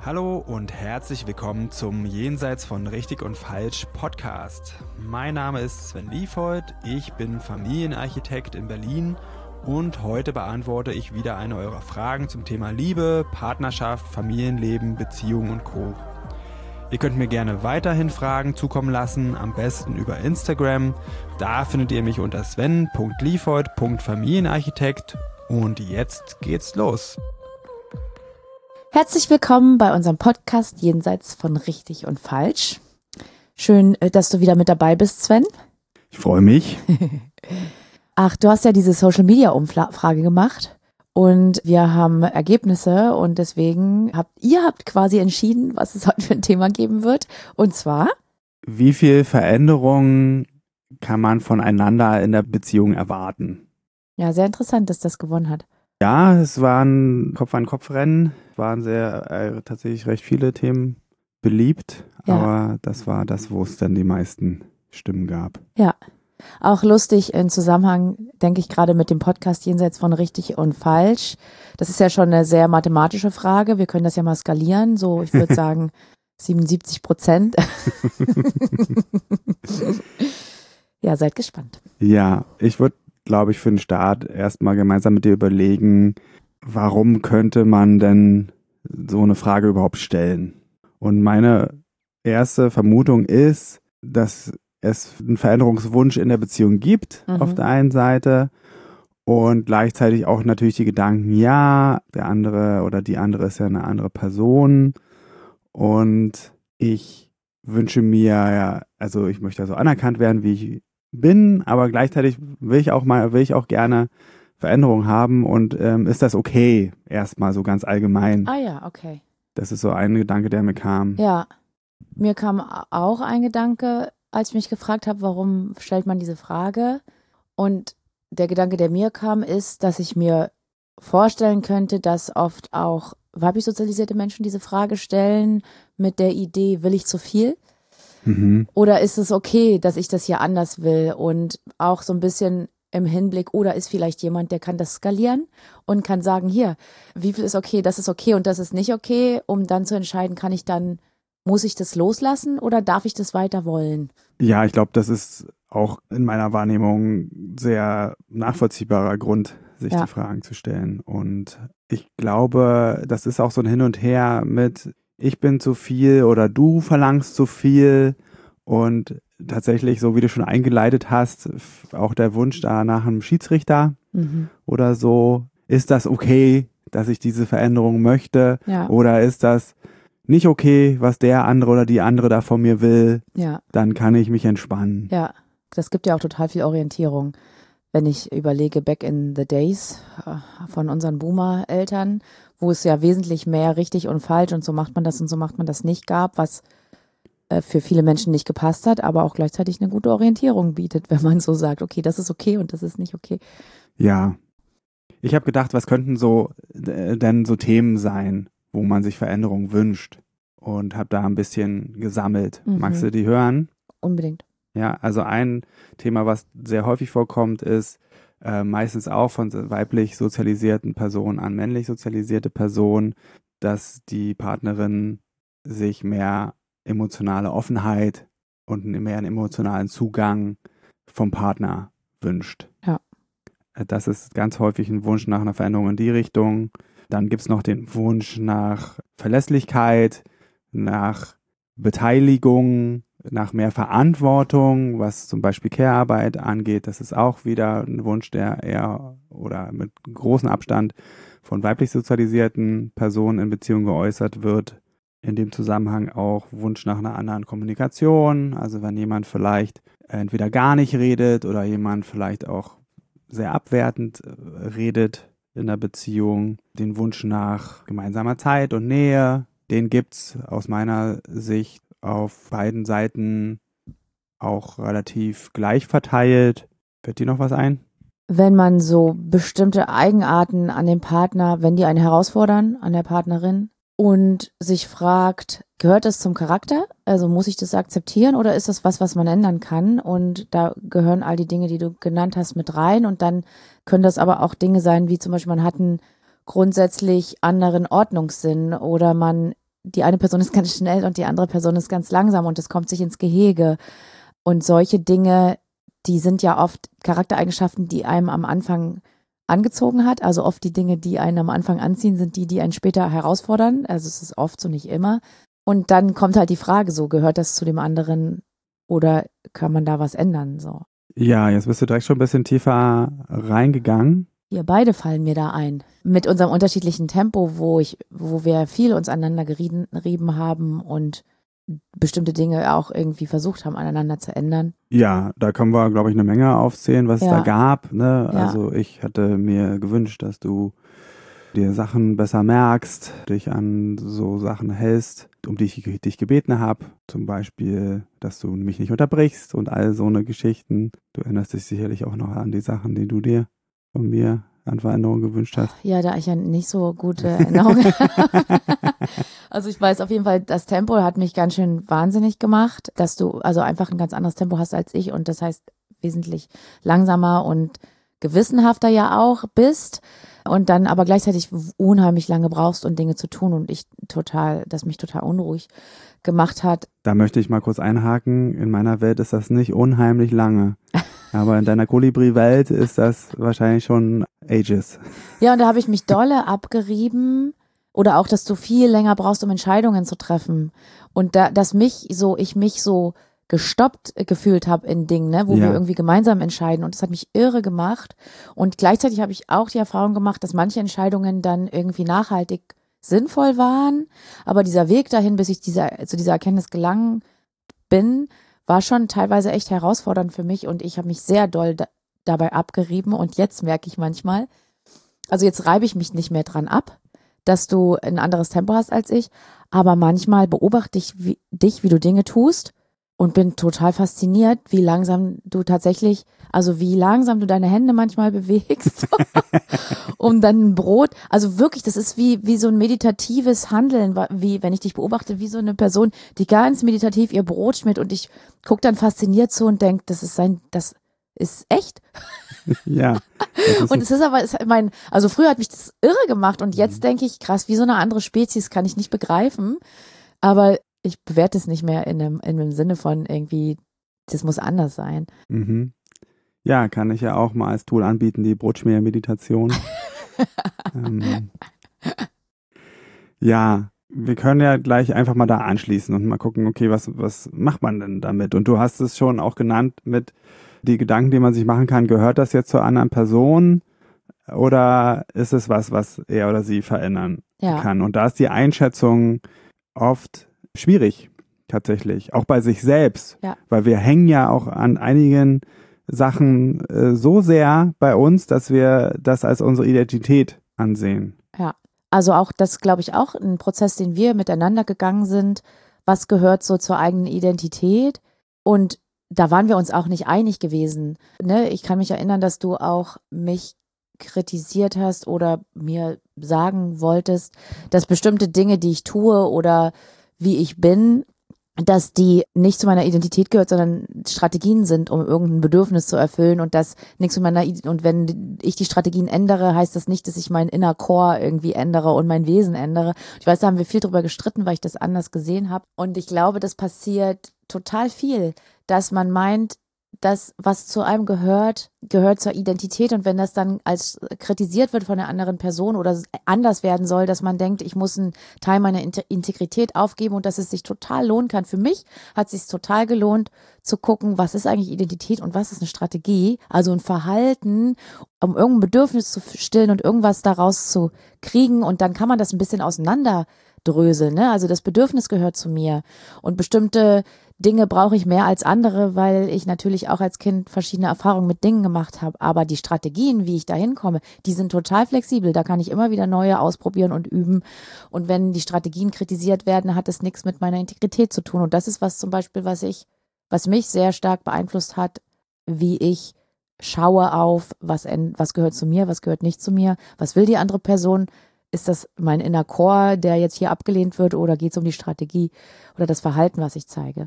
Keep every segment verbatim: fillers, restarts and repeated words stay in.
Hallo und herzlich willkommen zum Jenseits von Richtig und Falsch Podcast. Mein Name ist Sven Liefhold, ich bin Familienarchitekt in Berlin und heute beantworte ich wieder eine eurer Fragen zum Thema Liebe, Partnerschaft, Familienleben, Beziehung und Co. Ihr könnt mir gerne weiterhin Fragen zukommen lassen, am besten über Instagram. Da findet ihr mich unter sven punkt liefhold punkt familienarchitekt und jetzt geht's los. Herzlich willkommen bei unserem Podcast Jenseits von Richtig und Falsch. Schön, dass du wieder mit dabei bist, Sven. Ich freue mich. Ach, du hast ja diese Social-Media-Umfrage gemacht und wir haben Ergebnisse und deswegen habt ihr habt quasi entschieden, was es heute für ein Thema geben wird. Und zwar? Wie viel Veränderung kann man voneinander in der Beziehung erwarten? Ja, sehr interessant, dass das gewonnen hat. Ja, es waren Kopf-an-Kopf-Rennen, waren sehr äh, tatsächlich recht viele Themen beliebt, Ja. aber das war das, wo es dann die meisten Stimmen gab. Ja, auch lustig im Zusammenhang, denke ich, gerade mit dem Podcast Jenseits von Richtig und Falsch. Das ist ja schon eine sehr mathematische Frage. Wir können das ja mal skalieren. So, ich würde sagen siebenundsiebzig Prozent. Ja, seid gespannt. Ja, ich würde, glaube ich, für den Start erstmal gemeinsam mit dir überlegen, warum könnte man denn so eine Frage überhaupt stellen? Und meine erste Vermutung ist, dass es einen Veränderungswunsch in der Beziehung gibt, Mhm. auf der einen Seite, und gleichzeitig auch natürlich die Gedanken, ja, der andere oder die andere ist ja eine andere Person und ich wünsche mir, ja, also ich möchte ja so anerkannt werden, wie ich bin, aber gleichzeitig will ich auch mal, will ich auch gerne Veränderungen haben und ähm, ist das okay, erstmal so ganz allgemein. Ah ja, okay. Das ist so ein Gedanke, der mir kam. Ja, mir kam auch ein Gedanke, als ich mich gefragt habe, warum stellt man diese Frage? Und der Gedanke, der mir kam, ist, dass ich mir vorstellen könnte, dass oft auch weiblich sozialisierte Menschen diese Frage stellen mit der Idee, will ich zu viel? Mhm. Oder ist es okay, dass ich das hier anders will? Und auch so ein bisschen im Hinblick, oder ist vielleicht jemand, der kann das skalieren und kann sagen, hier, wie viel ist okay, das ist okay und das ist nicht okay, um dann zu entscheiden, kann ich dann, muss ich das loslassen oder darf ich das weiter wollen? Ja, ich glaube, das ist auch in meiner Wahrnehmung sehr nachvollziehbarer Grund, sich Ja. die Fragen zu stellen. Und ich glaube, das ist auch so ein Hin und Her mit ich bin zu viel oder du verlangst zu viel. Und tatsächlich, so wie du schon eingeleitet hast, f- auch der Wunsch da nach einem Schiedsrichter Mhm. oder so. Ist das okay, dass ich diese Veränderung möchte? Ja, Oder ist das nicht okay, was der andere oder die andere da von mir will? ja, Dann kann ich mich entspannen. ja. Das gibt ja auch total viel Orientierung. Wenn ich überlege, back in the days äh, von unseren Boomer-Eltern, wo es ja wesentlich mehr richtig und falsch und so macht man das und so macht man das nicht gab, was äh, für viele Menschen nicht gepasst hat, aber auch gleichzeitig eine gute Orientierung bietet, wenn man so sagt, okay, das ist okay und das ist nicht okay. Ja. Ich habe gedacht, was könnten so äh, denn so Themen sein, wo man sich Veränderungen wünscht? Und habe da ein bisschen gesammelt. Mhm. Magst du die hören? Unbedingt. Ja, also ein Thema, was sehr häufig vorkommt, ist äh, meistens auch von weiblich sozialisierten Personen an männlich sozialisierte Personen, dass die Partnerin sich mehr emotionale Offenheit und mehr einen emotionalen Zugang vom Partner wünscht. Ja. Äh, Das ist ganz häufig ein Wunsch nach einer Veränderung in die Richtung. Dann gibt es noch den Wunsch nach Verlässlichkeit, nach Beteiligung, nach mehr Verantwortung, was zum Beispiel Care-Arbeit angeht. Das ist auch wieder ein Wunsch, der eher oder mit großem Abstand von weiblich sozialisierten Personen in Beziehung geäußert wird. In dem Zusammenhang auch Wunsch nach einer anderen Kommunikation. Also wenn jemand vielleicht entweder gar nicht redet oder jemand vielleicht auch sehr abwertend äh, redet in der Beziehung. Den Wunsch nach gemeinsamer Zeit und Nähe, den gibt's aus meiner Sicht auf beiden Seiten auch relativ gleich verteilt. Fällt dir noch was ein? Wenn man so bestimmte Eigenarten an dem Partner, wenn die einen herausfordern, an der Partnerin und sich fragt, gehört das zum Charakter? Also muss ich das akzeptieren oder ist das was, was man ändern kann? Und da gehören all die Dinge, die du genannt hast, mit rein. Und dann können das aber auch Dinge sein, wie zum Beispiel man hat einen grundsätzlich anderen Ordnungssinn oder man die eine Person ist ganz schnell und die andere Person ist ganz langsam und es kommt sich ins Gehege. Und solche Dinge, die sind ja oft Charaktereigenschaften, die einem am Anfang angezogen hat. Also oft die Dinge, die einen am Anfang anziehen, sind die, die einen später herausfordern. Also es ist oft so, nicht immer. Und dann kommt halt die Frage so, gehört das zu dem anderen oder kann man da was ändern? So. Ja, jetzt bist du direkt schon ein bisschen tiefer reingegangen. Wir beide fallen mir da ein. Mit unserem unterschiedlichen Tempo, wo ich, wo wir viel uns aneinander gerieben, gerieben haben und bestimmte Dinge auch irgendwie versucht haben, aneinander zu ändern. Ja, da können wir, glaube ich, eine Menge aufzählen, was Ja. es da gab. Ne? Ja. Also ich hatte mir gewünscht, dass du dir Sachen besser merkst, dich an so Sachen hältst, um die ich dich gebeten habe. Zum Beispiel, dass du mich nicht unterbrichst und all so eine Geschichten. Du erinnerst dich sicherlich auch noch an die Sachen, die du dir von mir an Veränderungen gewünscht hast. Ja, da ich ja nicht so gute Erinnerungen habe. Also ich weiß auf jeden Fall, das Tempo hat mich ganz schön wahnsinnig gemacht, dass du also einfach ein ganz anderes Tempo hast als ich und das heißt wesentlich langsamer und gewissenhafter ja auch bist und dann aber gleichzeitig unheimlich lange brauchst, um Dinge zu tun und ich total, das mich total unruhig gemacht hat. Da möchte ich mal kurz einhaken. In meiner Welt ist das nicht unheimlich lange. Aber in deiner Kolibri-Welt ist das wahrscheinlich schon Ages. Ja, und da habe ich mich dolle abgerieben. Oder auch, dass du viel länger brauchst, um Entscheidungen zu treffen. Und da, dass mich so, ich mich so gestoppt gefühlt habe in Dingen, ne, wo Ja. wir irgendwie gemeinsam entscheiden. Und das hat mich irre gemacht. Und gleichzeitig habe ich auch die Erfahrung gemacht, dass manche Entscheidungen dann irgendwie nachhaltig sinnvoll waren. Aber dieser Weg dahin, bis ich dieser, zu dieser Erkenntnis gelangen bin, war schon teilweise echt herausfordernd für mich. Und ich habe mich sehr doll da, dabei abgerieben. Und jetzt merke ich manchmal, also jetzt reibe ich mich nicht mehr dran ab, dass du ein anderes Tempo hast als ich, aber manchmal beobachte ich wie, dich, wie du Dinge tust und bin total fasziniert, wie langsam du tatsächlich, also wie langsam du deine Hände manchmal bewegst, um dann ein Brot, also wirklich, das ist wie, wie so ein meditatives Handeln, wie wenn ich dich beobachte, wie so eine Person, die ganz meditativ ihr Brot schmiert und ich gucke dann fasziniert zu und denke, das ist sein, das ist echt. Ja. Das ist Und es ist aber, es, mein, also früher hat mich das irre gemacht und jetzt denke ich, krass, wie so eine andere Spezies kann ich nicht begreifen. Aber ich bewerte es nicht mehr in einem, in einem Sinne von irgendwie, das muss anders sein. Mhm. Ja, kann ich ja auch mal als Tool anbieten, die Brotschmier-Meditation. ähm, ja, wir können ja gleich einfach mal da anschließen und mal gucken, okay, was, was macht man denn damit? Und du hast es schon auch genannt mit die Gedanken, die man sich machen kann, gehört das jetzt zur anderen Person oder ist es was, was er oder sie verändern Ja. kann? Und da ist die Einschätzung oft schwierig, tatsächlich, auch bei sich selbst, Ja. weil wir hängen ja auch an einigen Sachen äh, so sehr bei uns, dass wir das als unsere Identität ansehen. Ja. Also auch das, glaube ich, auch ein Prozess, den wir miteinander gegangen sind. Was gehört so zur eigenen Identität? Und da waren wir uns auch nicht einig gewesen. Ne? Ich kann mich erinnern, dass du auch mich kritisiert hast oder mir sagen wolltest, dass bestimmte Dinge, die ich tue oder wie ich bin, dass die nicht zu meiner Identität gehört, sondern Strategien sind, um irgendein Bedürfnis zu erfüllen und das nichts zu meiner Identität. Und wenn ich die Strategien ändere, heißt das nicht, dass ich meinen Inner Core irgendwie ändere und mein Wesen ändere. Ich weiß, da haben wir viel drüber gestritten, weil ich das anders gesehen habe. Und ich glaube, das passiert total viel, dass man meint, das, was zu einem gehört, gehört zur Identität und wenn das dann als kritisiert wird von der anderen Person oder anders werden soll, dass man denkt, ich muss einen Teil meiner Integrität aufgeben und dass es sich total lohnen kann. Für mich hat es sich total gelohnt zu gucken, was ist eigentlich Identität und was ist eine Strategie, also ein Verhalten, um irgendein Bedürfnis zu stillen und irgendwas daraus zu kriegen und dann kann man das ein bisschen auseinanderdröseln, ne? Also das Bedürfnis gehört zu mir und bestimmte Dinge brauche ich mehr als andere, weil ich natürlich auch als Kind verschiedene Erfahrungen mit Dingen gemacht habe. Aber die Strategien, wie ich da hinkomme, die sind total flexibel. Da kann ich immer wieder neue ausprobieren und üben. Und wenn die Strategien kritisiert werden, hat es nichts mit meiner Integrität zu tun. Und das ist was zum Beispiel, was ich, was mich sehr stark beeinflusst hat, wie ich schaue auf, was, was gehört zu mir, was gehört nicht zu mir, was will die andere Person. Ist das mein Inner Core, der jetzt hier abgelehnt wird, oder geht es um die Strategie oder das Verhalten, was ich zeige?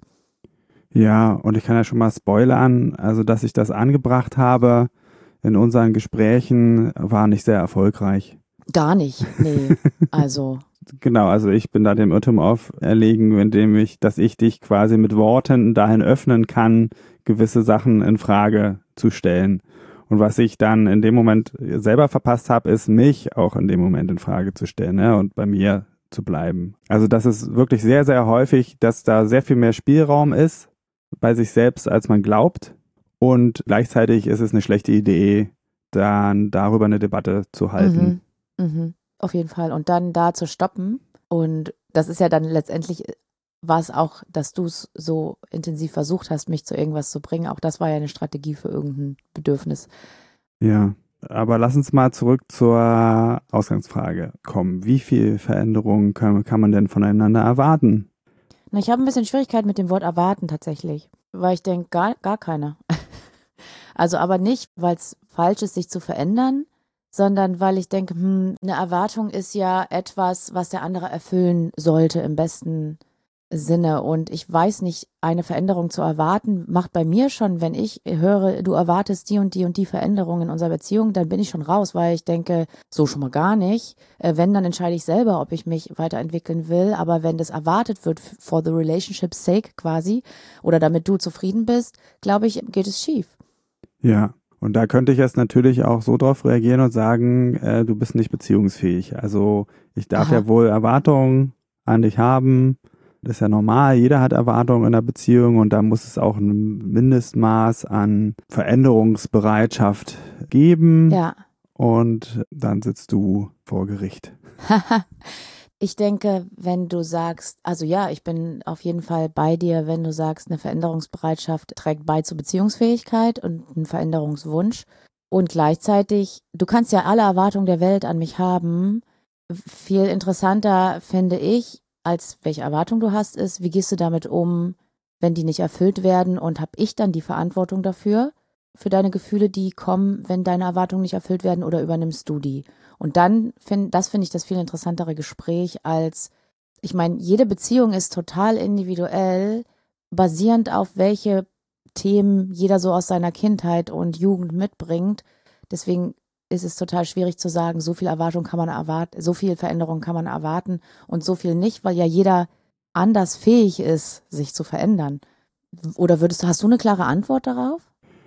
Ja, und ich kann ja schon mal spoilern, also dass ich das angebracht habe in unseren Gesprächen, war nicht sehr erfolgreich. Gar nicht, nee, also. genau, also ich bin da dem Irrtum auferlegen, indem ich, dass ich dich quasi mit Worten dahin öffnen kann, gewisse Sachen in Frage zu stellen. Und was ich dann in dem Moment selber verpasst habe, ist mich auch in dem Moment in Frage zu stellen, ne? Und bei mir zu bleiben. Also das ist wirklich sehr, sehr häufig, dass da sehr viel mehr Spielraum ist bei sich selbst, als man glaubt. Und gleichzeitig ist es eine schlechte Idee, dann darüber eine Debatte zu halten. Mhm. Mhm. Auf jeden Fall. Und dann da zu stoppen. Und das ist ja dann letztendlich, war es auch, dass du es so intensiv versucht hast, mich zu irgendwas zu bringen. Auch das war ja eine Strategie für irgendein Bedürfnis. Ja, aber lass uns mal zurück zur Ausgangsfrage kommen. Wie viel Veränderungen kann, kann man denn voneinander erwarten? Na, ich habe ein bisschen Schwierigkeit mit dem Wort erwarten tatsächlich, weil ich denke, gar, gar keine. Also aber nicht, weil es falsch ist, sich zu verändern, sondern weil ich denke, hm, eine Erwartung ist ja etwas, was der andere erfüllen sollte im besten Sinne. Und ich weiß nicht, eine Veränderung zu erwarten, macht bei mir schon, wenn ich höre, du erwartest die und die und die Veränderung in unserer Beziehung, dann bin ich schon raus, weil ich denke, so schon mal gar nicht. Äh, wenn, dann entscheide ich selber, ob ich mich weiterentwickeln will. Aber wenn das erwartet wird, for the relationship's sake quasi, oder damit du zufrieden bist, glaube ich, geht es schief. Ja, und da könnte ich jetzt natürlich auch so drauf reagieren und sagen, äh, du bist nicht beziehungsfähig. Also ich darf Aha. ja wohl Erwartungen an dich haben. Das ist ja normal, jeder hat Erwartungen in einer Beziehung und da muss es auch ein Mindestmaß an Veränderungsbereitschaft geben. Ja. Und dann sitzt du vor Gericht. Ich denke, wenn du sagst, also ja, ich bin auf jeden Fall bei dir, wenn du sagst, eine Veränderungsbereitschaft trägt bei zur Beziehungsfähigkeit und ein Veränderungswunsch. Und gleichzeitig, du kannst ja alle Erwartungen der Welt an mich haben. Viel interessanter finde ich, als welche Erwartung du hast, ist, wie gehst du damit um, wenn die nicht erfüllt werden, und habe ich dann die Verantwortung dafür, für deine Gefühle, die kommen, wenn deine Erwartungen nicht erfüllt werden, oder übernimmst du die? Und dann, find, das finde ich das viel interessantere Gespräch als, ich meine, jede Beziehung ist total individuell, basierend auf welche Themen jeder so aus seiner Kindheit und Jugend mitbringt. Deswegen ist es total schwierig zu sagen, so viel Erwartung kann man erwarten, so viel Veränderung kann man erwarten und so viel nicht, weil ja jeder anders fähig ist, sich zu verändern. Oder würdest du, hast du eine klare Antwort darauf?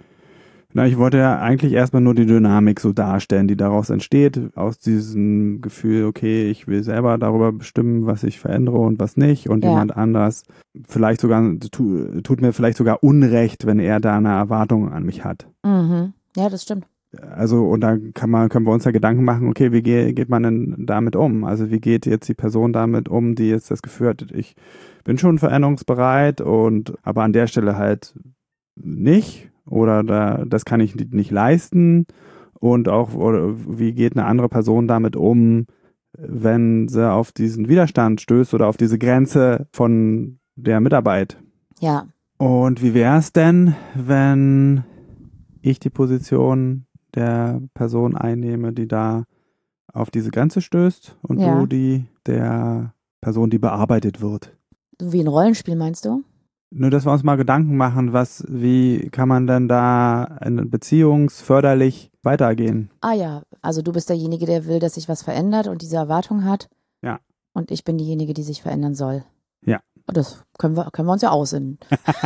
Na, ich wollte ja eigentlich erstmal nur die Dynamik so darstellen, die daraus entsteht, aus diesem Gefühl, okay, ich will selber darüber bestimmen, was ich verändere und was nicht, und Ja. jemand anders vielleicht sogar, tu, tut mir vielleicht sogar Unrecht, wenn er da eine Erwartung an mich hat. Mhm. Ja, das stimmt. Also, und dann kann man, können wir uns ja Gedanken machen, okay, wie geht, geht man denn damit um? Also, wie geht jetzt die Person damit um, die jetzt das Gefühl hat, ich bin schon veränderungsbereit, und aber an der Stelle halt nicht, oder da, das kann ich nicht leisten, und auch, oder wie geht eine andere Person damit um, wenn sie auf diesen Widerstand stößt oder auf diese Grenze von der Mitarbeit? Ja. Und wie wäre es denn, wenn ich die Position der Person einnehme, die da auf diese Grenze stößt, und Ja. du die der Person, die bearbeitet wird? So wie ein Rollenspiel, meinst du? Nur, dass wir uns mal Gedanken machen, was, wie kann man denn da beziehungsförderlich weitergehen? Ah ja, also du bist derjenige, der will, dass sich was verändert und diese Erwartung hat. Ja. Und ich bin diejenige, die sich verändern soll. Ja. Das können wir, können wir uns ja aussinnen.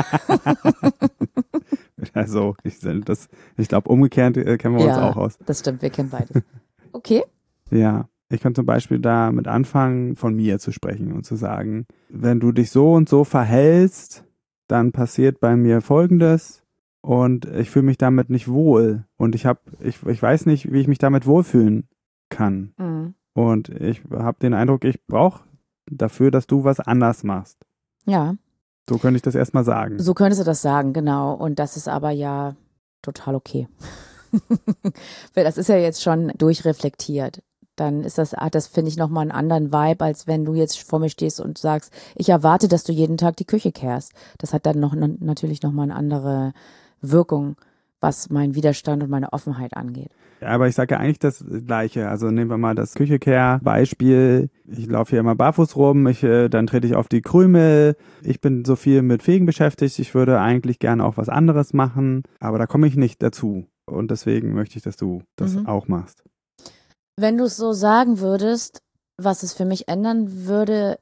Also, ich, das, ich glaube, umgekehrt äh, kennen wir uns Ja, auch aus. das stimmt, wir kennen beides. Okay. Ja, ich könnte zum Beispiel damit anfangen, von mir zu sprechen und zu sagen, wenn du dich so und so verhältst, dann passiert bei mir Folgendes, und ich fühle mich damit nicht wohl, und ich habe, ich, ich weiß nicht, wie ich mich damit wohlfühlen kann. Mhm. Und ich habe den Eindruck, ich brauche dafür, dass du was anders machst. Ja, So könnte ich das erstmal sagen. so könntest du das sagen, genau. Und das ist aber ja total okay. Weil das ist ja jetzt schon durchreflektiert. Dann ist das, hat das, finde ich, nochmal einen anderen Vibe, als wenn du jetzt vor mir stehst und sagst, ich erwarte, dass du jeden Tag die Küche kehrst. Das hat dann noch natürlich nochmal eine andere Wirkung, was meinen Widerstand und meine Offenheit angeht. Ja, aber ich sage ja eigentlich das Gleiche. Also nehmen wir mal das Küchekehr-Beispiel. Ich laufe hier immer barfuß rum, ich, äh, dann trete ich auf die Krümel. Ich bin so viel mit Fegen beschäftigt. Ich würde eigentlich gerne auch was anderes machen, aber da komme ich nicht dazu. Und deswegen möchte ich, dass du das Mhm. auch machst. Wenn du es so sagen würdest, Was es für mich ändern würde,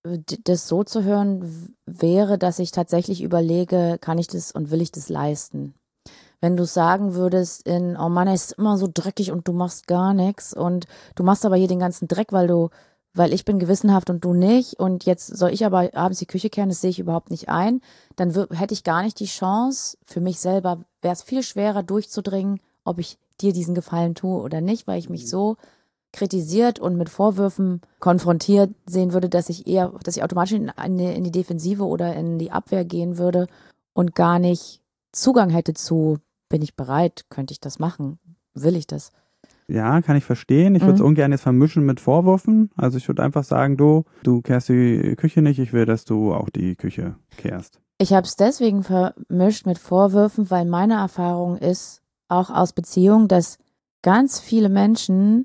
das so zu hören, wäre, dass ich tatsächlich überlege, kann ich das und will ich das leisten? Wenn du sagen würdest in, oh Mann, es ist immer so dreckig und du machst gar nichts und du machst aber hier den ganzen Dreck, weil du, weil ich bin gewissenhaft und du nicht und jetzt soll ich aber abends die Küche kehren, das sehe ich überhaupt nicht ein, dann w- hätte ich gar nicht die Chance, für mich selber wäre es viel schwerer durchzudringen, ob ich dir diesen Gefallen tue oder nicht, weil ich mich so kritisiert und mit Vorwürfen konfrontiert sehen würde, dass ich eher, dass ich automatisch in, in die Defensive oder in die Abwehr gehen würde und gar nicht Zugang hätte zu, bin ich bereit, könnte ich das machen, will ich das? Ja, kann ich verstehen. Ich würde es Mhm. ungern jetzt vermischen mit Vorwürfen. Also ich würde einfach sagen, du, du kehrst die Küche nicht, ich will, dass du auch die Küche kehrst. Ich habe es deswegen vermischt mit Vorwürfen, weil meine Erfahrung ist, auch aus Beziehungen, dass ganz viele Menschen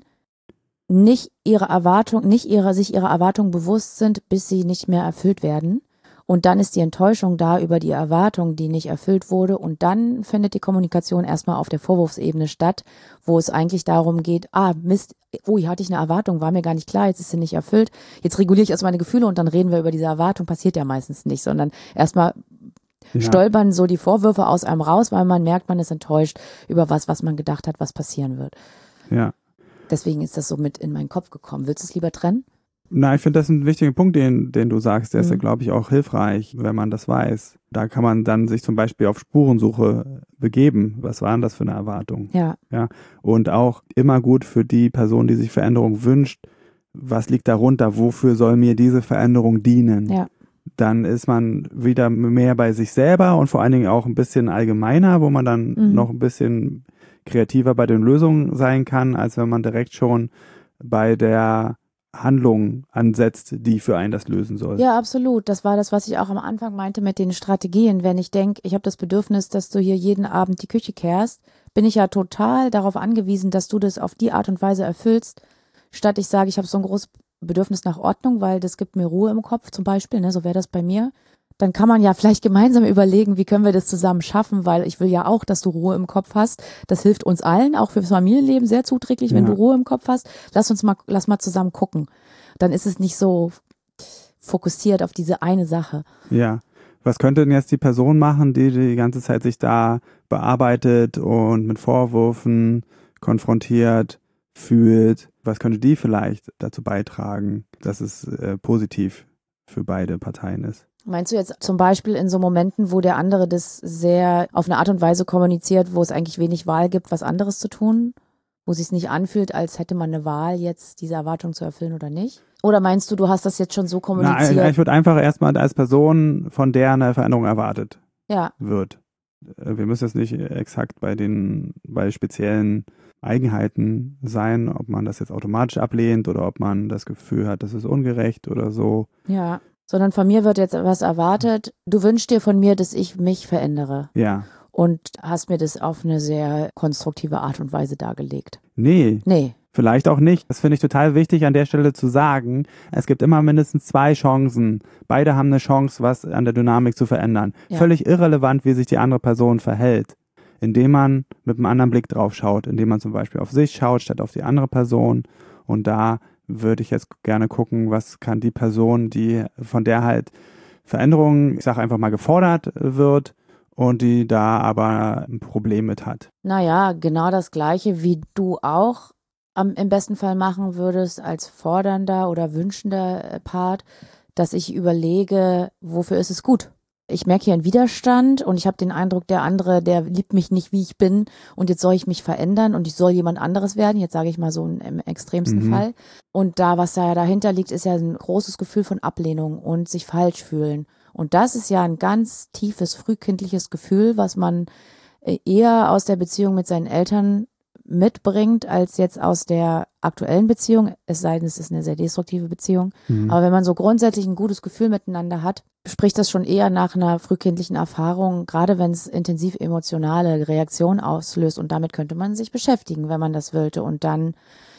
nicht ihre Erwartung, nicht ihrer, sich ihrer Erwartung bewusst sind, bis sie nicht mehr erfüllt werden. Und dann ist die Enttäuschung da über die Erwartung, die nicht erfüllt wurde. Und dann findet die Kommunikation erstmal auf der Vorwurfsebene statt, wo es eigentlich darum geht, ah, Mist, oh, hier hatte ich eine Erwartung, war mir gar nicht klar, jetzt ist sie nicht erfüllt. Jetzt reguliere ich erstmal meine Gefühle und dann reden wir über diese Erwartung. Passiert ja meistens nicht, sondern erstmal Ja. stolpern so die Vorwürfe aus einem raus, weil man merkt, man ist enttäuscht über was, was man gedacht hat, was passieren wird. Ja. Deswegen ist das so mit in meinen Kopf gekommen. Willst du es lieber trennen? Na, ich finde das ein wichtiger Punkt, den, den du sagst. Der ist ja, Mhm. glaube ich, auch hilfreich, wenn man das weiß. Da kann man dann sich zum Beispiel auf Spurensuche begeben. Was war denn das für eine Erwartung? Ja. Ja. Und auch immer gut für die Person, die sich Veränderung wünscht. Was liegt darunter? Wofür soll mir diese Veränderung dienen? Ja. Dann ist man wieder mehr bei sich selber und vor allen Dingen auch ein bisschen allgemeiner, wo man dann Mhm. noch ein bisschen kreativer bei den Lösungen sein kann, als wenn man direkt schon bei der Handlung ansetzt, die für einen das lösen soll. Ja, absolut. Das war das, was ich auch am Anfang meinte mit den Strategien. Wenn ich denke, ich habe das Bedürfnis, dass du hier jeden Abend die Küche kehrst, bin ich ja total darauf angewiesen, dass du das auf die Art und Weise erfüllst, statt ich sage, ich habe so ein großes Bedürfnis nach Ordnung, weil das gibt mir Ruhe im Kopf zum Beispiel, ne, so wäre das bei mir. Dann kann man ja vielleicht gemeinsam überlegen, wie können wir das zusammen schaffen, weil ich will ja auch, dass du Ruhe im Kopf hast. Das hilft uns allen, auch fürs Familienleben sehr zuträglich, wenn Ja. du Ruhe im Kopf hast. Lass uns mal, lass mal zusammen gucken. Dann ist es nicht so fokussiert auf diese eine Sache. Ja. Was könnte denn jetzt die Person machen, die die ganze Zeit sich da bearbeitet und mit Vorwürfen konfrontiert fühlt? Was könnte die vielleicht dazu beitragen, dass es äh, positiv für beide Parteien ist? Meinst du jetzt zum Beispiel in so Momenten, wo der andere das sehr auf eine Art und Weise kommuniziert, wo es eigentlich wenig Wahl gibt, was anderes zu tun? Wo es sich nicht anfühlt, als hätte man eine Wahl, jetzt diese Erwartung zu erfüllen oder nicht? Oder meinst du, du hast das jetzt schon so kommuniziert? Na, ich würde einfach erstmal als Person, von der eine Veränderung erwartet Ja, wird. Äh, Wir müssen jetzt nicht exakt bei den, bei speziellen Eigenheiten sein, ob man das jetzt automatisch ablehnt oder ob man das Gefühl hat, das ist ungerecht oder so. ja. Sondern von mir wird jetzt was erwartet. Du wünschst dir von mir, dass ich mich verändere. Ja. Und hast mir das auf eine sehr konstruktive Art und Weise dargelegt. Nee, Nee. vielleicht auch nicht. Das finde ich total wichtig an der Stelle zu sagen. Es gibt immer mindestens zwei Chancen. Beide haben eine Chance, was an der Dynamik zu verändern. Ja. Völlig irrelevant, wie sich die andere Person verhält. Indem man mit einem anderen Blick drauf schaut, indem man zum Beispiel auf sich schaut, statt auf die andere Person. Und da würde ich jetzt gerne gucken, was kann die Person, die von der halt Veränderung, ich sage einfach mal, gefordert wird und die da aber ein Problem mit hat. Naja, genau das Gleiche, wie du auch am, im besten Fall machen würdest als fordernder oder wünschender äh, Part, dass ich überlege, wofür ist es gut? Ich merke hier einen Widerstand und ich habe den Eindruck, der andere, der liebt mich nicht, wie ich bin und jetzt soll ich mich verändern und ich soll jemand anderes werden, jetzt sage ich mal so im extremsten Mhm. Fall. Und da, was da dahinter liegt, ist ja ein großes Gefühl von Ablehnung und sich falsch fühlen. Und das ist ja ein ganz tiefes, frühkindliches Gefühl, was man äh, eher aus der Beziehung mit seinen Eltern mitbringt, als jetzt aus der aktuellen Beziehung, es sei denn, es ist eine sehr destruktive Beziehung. Mhm. Aber wenn man so grundsätzlich ein gutes Gefühl miteinander hat, spricht das schon eher nach einer frühkindlichen Erfahrung, gerade wenn es intensiv emotionale Reaktionen auslöst. Und damit könnte man sich beschäftigen, wenn man das wollte. Und dann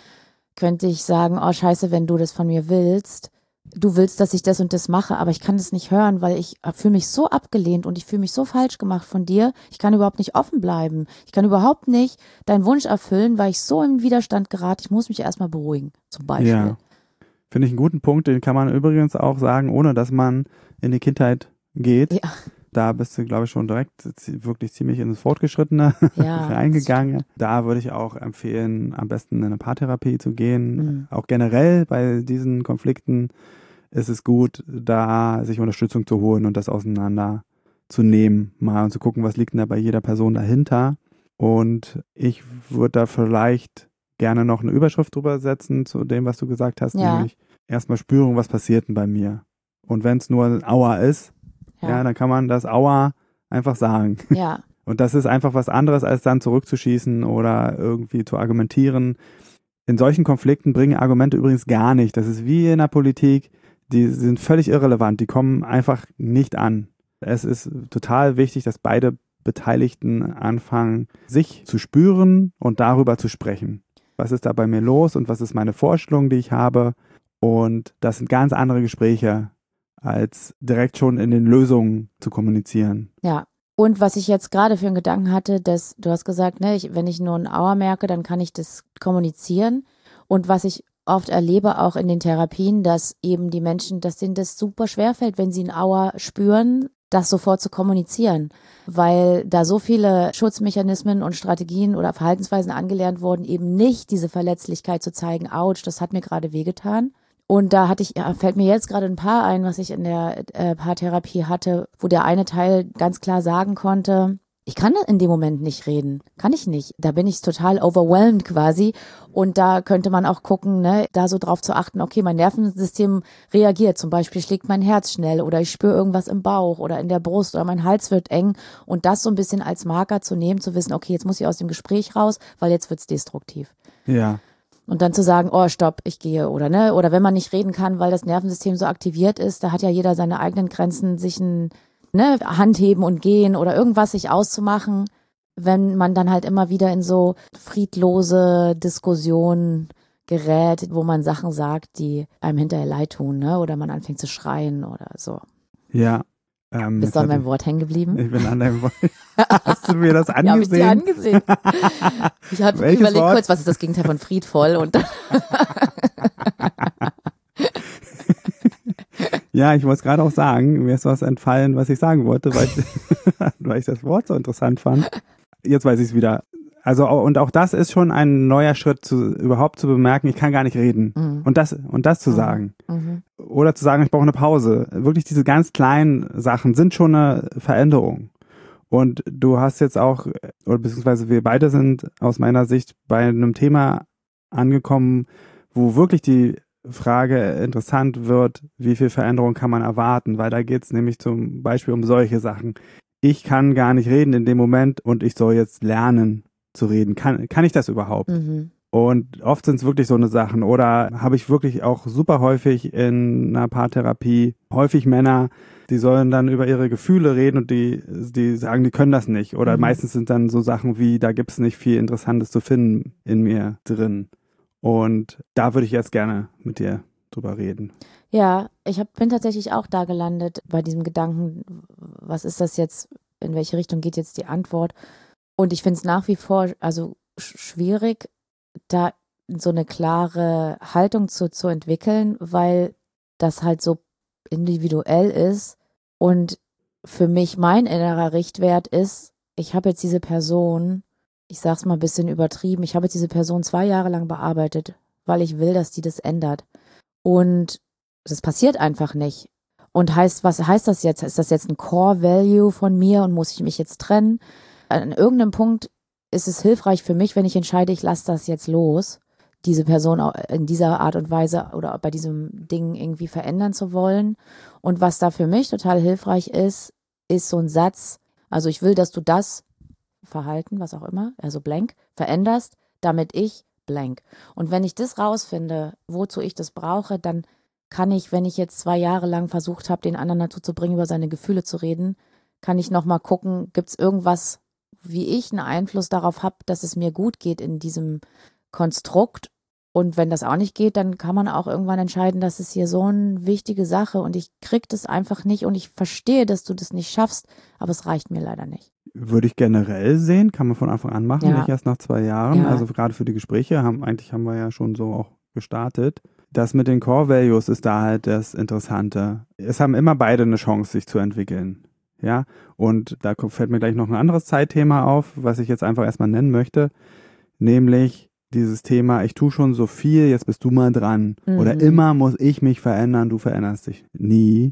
könnte ich sagen, oh scheiße, wenn du das von mir willst, du willst, dass ich das und das mache, aber ich kann das nicht hören, weil ich fühle mich so abgelehnt und ich fühle mich so falsch gemacht von dir. Ich kann überhaupt nicht offen bleiben. Ich kann überhaupt nicht deinen Wunsch erfüllen, weil ich so in Widerstand gerate. Ich muss mich erstmal beruhigen, zum Beispiel. Ja. Finde ich einen guten Punkt, den kann man übrigens auch sagen, ohne dass man in die Kindheit geht. Ja. Da bist du, glaube ich, schon direkt wirklich ziemlich ins Fortgeschrittene Ja, reingegangen. Da würde ich auch empfehlen, am besten in eine Paartherapie zu gehen. Mhm. Auch generell bei diesen Konflikten ist es gut, da sich Unterstützung zu holen und das auseinander zu nehmen, mal und zu gucken, was liegt denn da bei jeder Person dahinter. Und ich würde da vielleicht gerne noch eine Überschrift drüber setzen zu dem, was du gesagt hast, Ja. nämlich erstmal spüren, was passiert denn bei mir. Und wenn es nur ein Aua ist, ja. Ja. dann kann man das Aua einfach sagen. Ja. Und das ist einfach was anderes, als dann zurückzuschießen oder irgendwie zu argumentieren. In solchen Konflikten bringen Argumente übrigens gar nicht. Das ist wie in der Politik, die sind völlig irrelevant, die kommen einfach nicht an. Es ist total wichtig, dass beide Beteiligten anfangen, sich zu spüren und darüber zu sprechen. Was ist da bei mir los und was ist meine Vorstellung, die ich habe? Und das sind ganz andere Gespräche, als direkt schon in den Lösungen zu kommunizieren. Ja. Und was ich jetzt gerade für einen Gedanken hatte, dass du hast gesagt, ne, ich, wenn ich nur ein Aua merke, dann kann ich das kommunizieren. Und was ich oft erlebe, auch in den Therapien, dass eben die Menschen, dass denen das super schwerfällt, wenn sie ein Aua spüren, das sofort zu kommunizieren, weil da so viele Schutzmechanismen und Strategien oder Verhaltensweisen angelernt wurden, eben nicht diese Verletzlichkeit zu zeigen, ouch, das hat mir gerade wehgetan. Und da hatte ich, ja, fällt mir jetzt gerade ein Paar ein, was ich in der äh, Paartherapie hatte, wo der eine Teil ganz klar sagen konnte, ich kann in dem Moment nicht reden, kann ich nicht. Da bin ich total overwhelmed quasi. Und da könnte man auch gucken, ne, da so drauf zu achten, okay, mein Nervensystem reagiert. Zum Beispiel schlägt mein Herz schnell oder ich spüre irgendwas im Bauch oder in der Brust oder mein Hals wird eng. Und das so ein bisschen als Marker zu nehmen, zu wissen, okay, jetzt muss ich aus dem Gespräch raus, weil jetzt wird's destruktiv. Ja. Und dann zu sagen, oh, stopp, ich gehe, oder ne, oder wenn man nicht reden kann, weil das Nervensystem so aktiviert ist, da hat ja jeder seine eigenen Grenzen, sich ein, ne, Handheben und gehen oder irgendwas sich auszumachen, wenn man dann halt immer wieder in so friedlose Diskussionen gerät, wo man Sachen sagt, die einem hinterher leid tun, ne, oder man anfängt zu schreien oder so. Ja. Ähm, Bist du an meinem Wort hängen geblieben? Ich bin an deinem Wort. Hast du mir das angesehen? Ja, hab ich dir angesehen. Ich habe überlegt Wort? kurz, was ist das Gegenteil von friedvoll und dann Ja, ich wollte es gerade auch sagen, mir ist was entfallen, was ich sagen wollte, weil ich, weil ich das Wort so interessant fand. Jetzt weiß ich es wieder. Also, und auch das ist schon ein neuer Schritt, zu, überhaupt zu bemerken, ich kann gar nicht reden. Mhm. Und das, und das zu sagen. Mhm. Oder zu sagen, ich brauche eine Pause. Wirklich diese ganz kleinen Sachen sind schon eine Veränderung. Und du hast jetzt auch, oder beziehungsweise wir beide sind aus meiner Sicht bei einem Thema angekommen, wo wirklich die Frage interessant wird, wie viel Veränderung kann man erwarten, weil da geht es nämlich zum Beispiel um solche Sachen. Ich kann gar nicht reden in dem Moment und ich soll jetzt lernen zu reden. Kann, kann ich das überhaupt? Mhm. Und oft sind es wirklich so eine Sachen. Oder habe ich wirklich auch super häufig in einer Paartherapie häufig Männer, die sollen dann über ihre Gefühle reden und die, die sagen, die können das nicht. Oder mhm. meistens sind dann so Sachen wie, da gibt es nicht viel Interessantes zu finden in mir drin. Und da würde ich jetzt gerne mit dir drüber reden. Ja, ich hab, bin tatsächlich auch da gelandet bei diesem Gedanken, was ist das jetzt, in welche Richtung geht jetzt die Antwort? Und ich finde es nach wie vor also schwierig, da so eine klare Haltung zu, zu entwickeln, weil das halt so individuell ist. Und für mich mein innerer Richtwert ist, ich habe jetzt diese Person, ich sag's mal ein bisschen übertrieben, ich habe jetzt diese Person zwei Jahre lang bearbeitet, weil ich will, dass die das ändert. Und das passiert einfach nicht. Und heißt, was heißt das jetzt? Ist das jetzt ein Core-Value von mir und muss ich mich jetzt trennen? An irgendeinem Punkt ist es hilfreich für mich, wenn ich entscheide, ich lasse das jetzt los, diese Person in dieser Art und Weise oder bei diesem Ding irgendwie verändern zu wollen. Und was da für mich total hilfreich ist, ist so ein Satz, also ich will, dass du das Verhalten, was auch immer, also blank, veränderst, damit ich blank. Und wenn ich das rausfinde, wozu ich das brauche, dann kann ich, wenn ich jetzt zwei Jahre lang versucht habe, den anderen dazu zu bringen, über seine Gefühle zu reden, kann ich nochmal gucken, gibt es irgendwas, wie ich einen Einfluss darauf habe, dass es mir gut geht in diesem Konstrukt. Und wenn das auch nicht geht, dann kann man auch irgendwann entscheiden, das ist hier so eine wichtige Sache und ich krieg das einfach nicht und ich verstehe, dass du das nicht schaffst, aber es reicht mir leider nicht. Würde ich generell sehen, kann man von Anfang an machen, ja. nicht erst nach zwei Jahren. Ja. Also gerade für die Gespräche, haben eigentlich haben wir ja schon so auch gestartet. das mit den Core Values ist da halt das Interessante. Es haben immer beide eine Chance, sich zu entwickeln. Ja, und da fällt mir gleich noch ein anderes Zeitthema auf, was ich jetzt einfach erstmal nennen möchte, nämlich dieses Thema, ich tue schon so viel, jetzt bist du mal dran. Mhm. Oder immer muss ich mich verändern, du veränderst dich nie.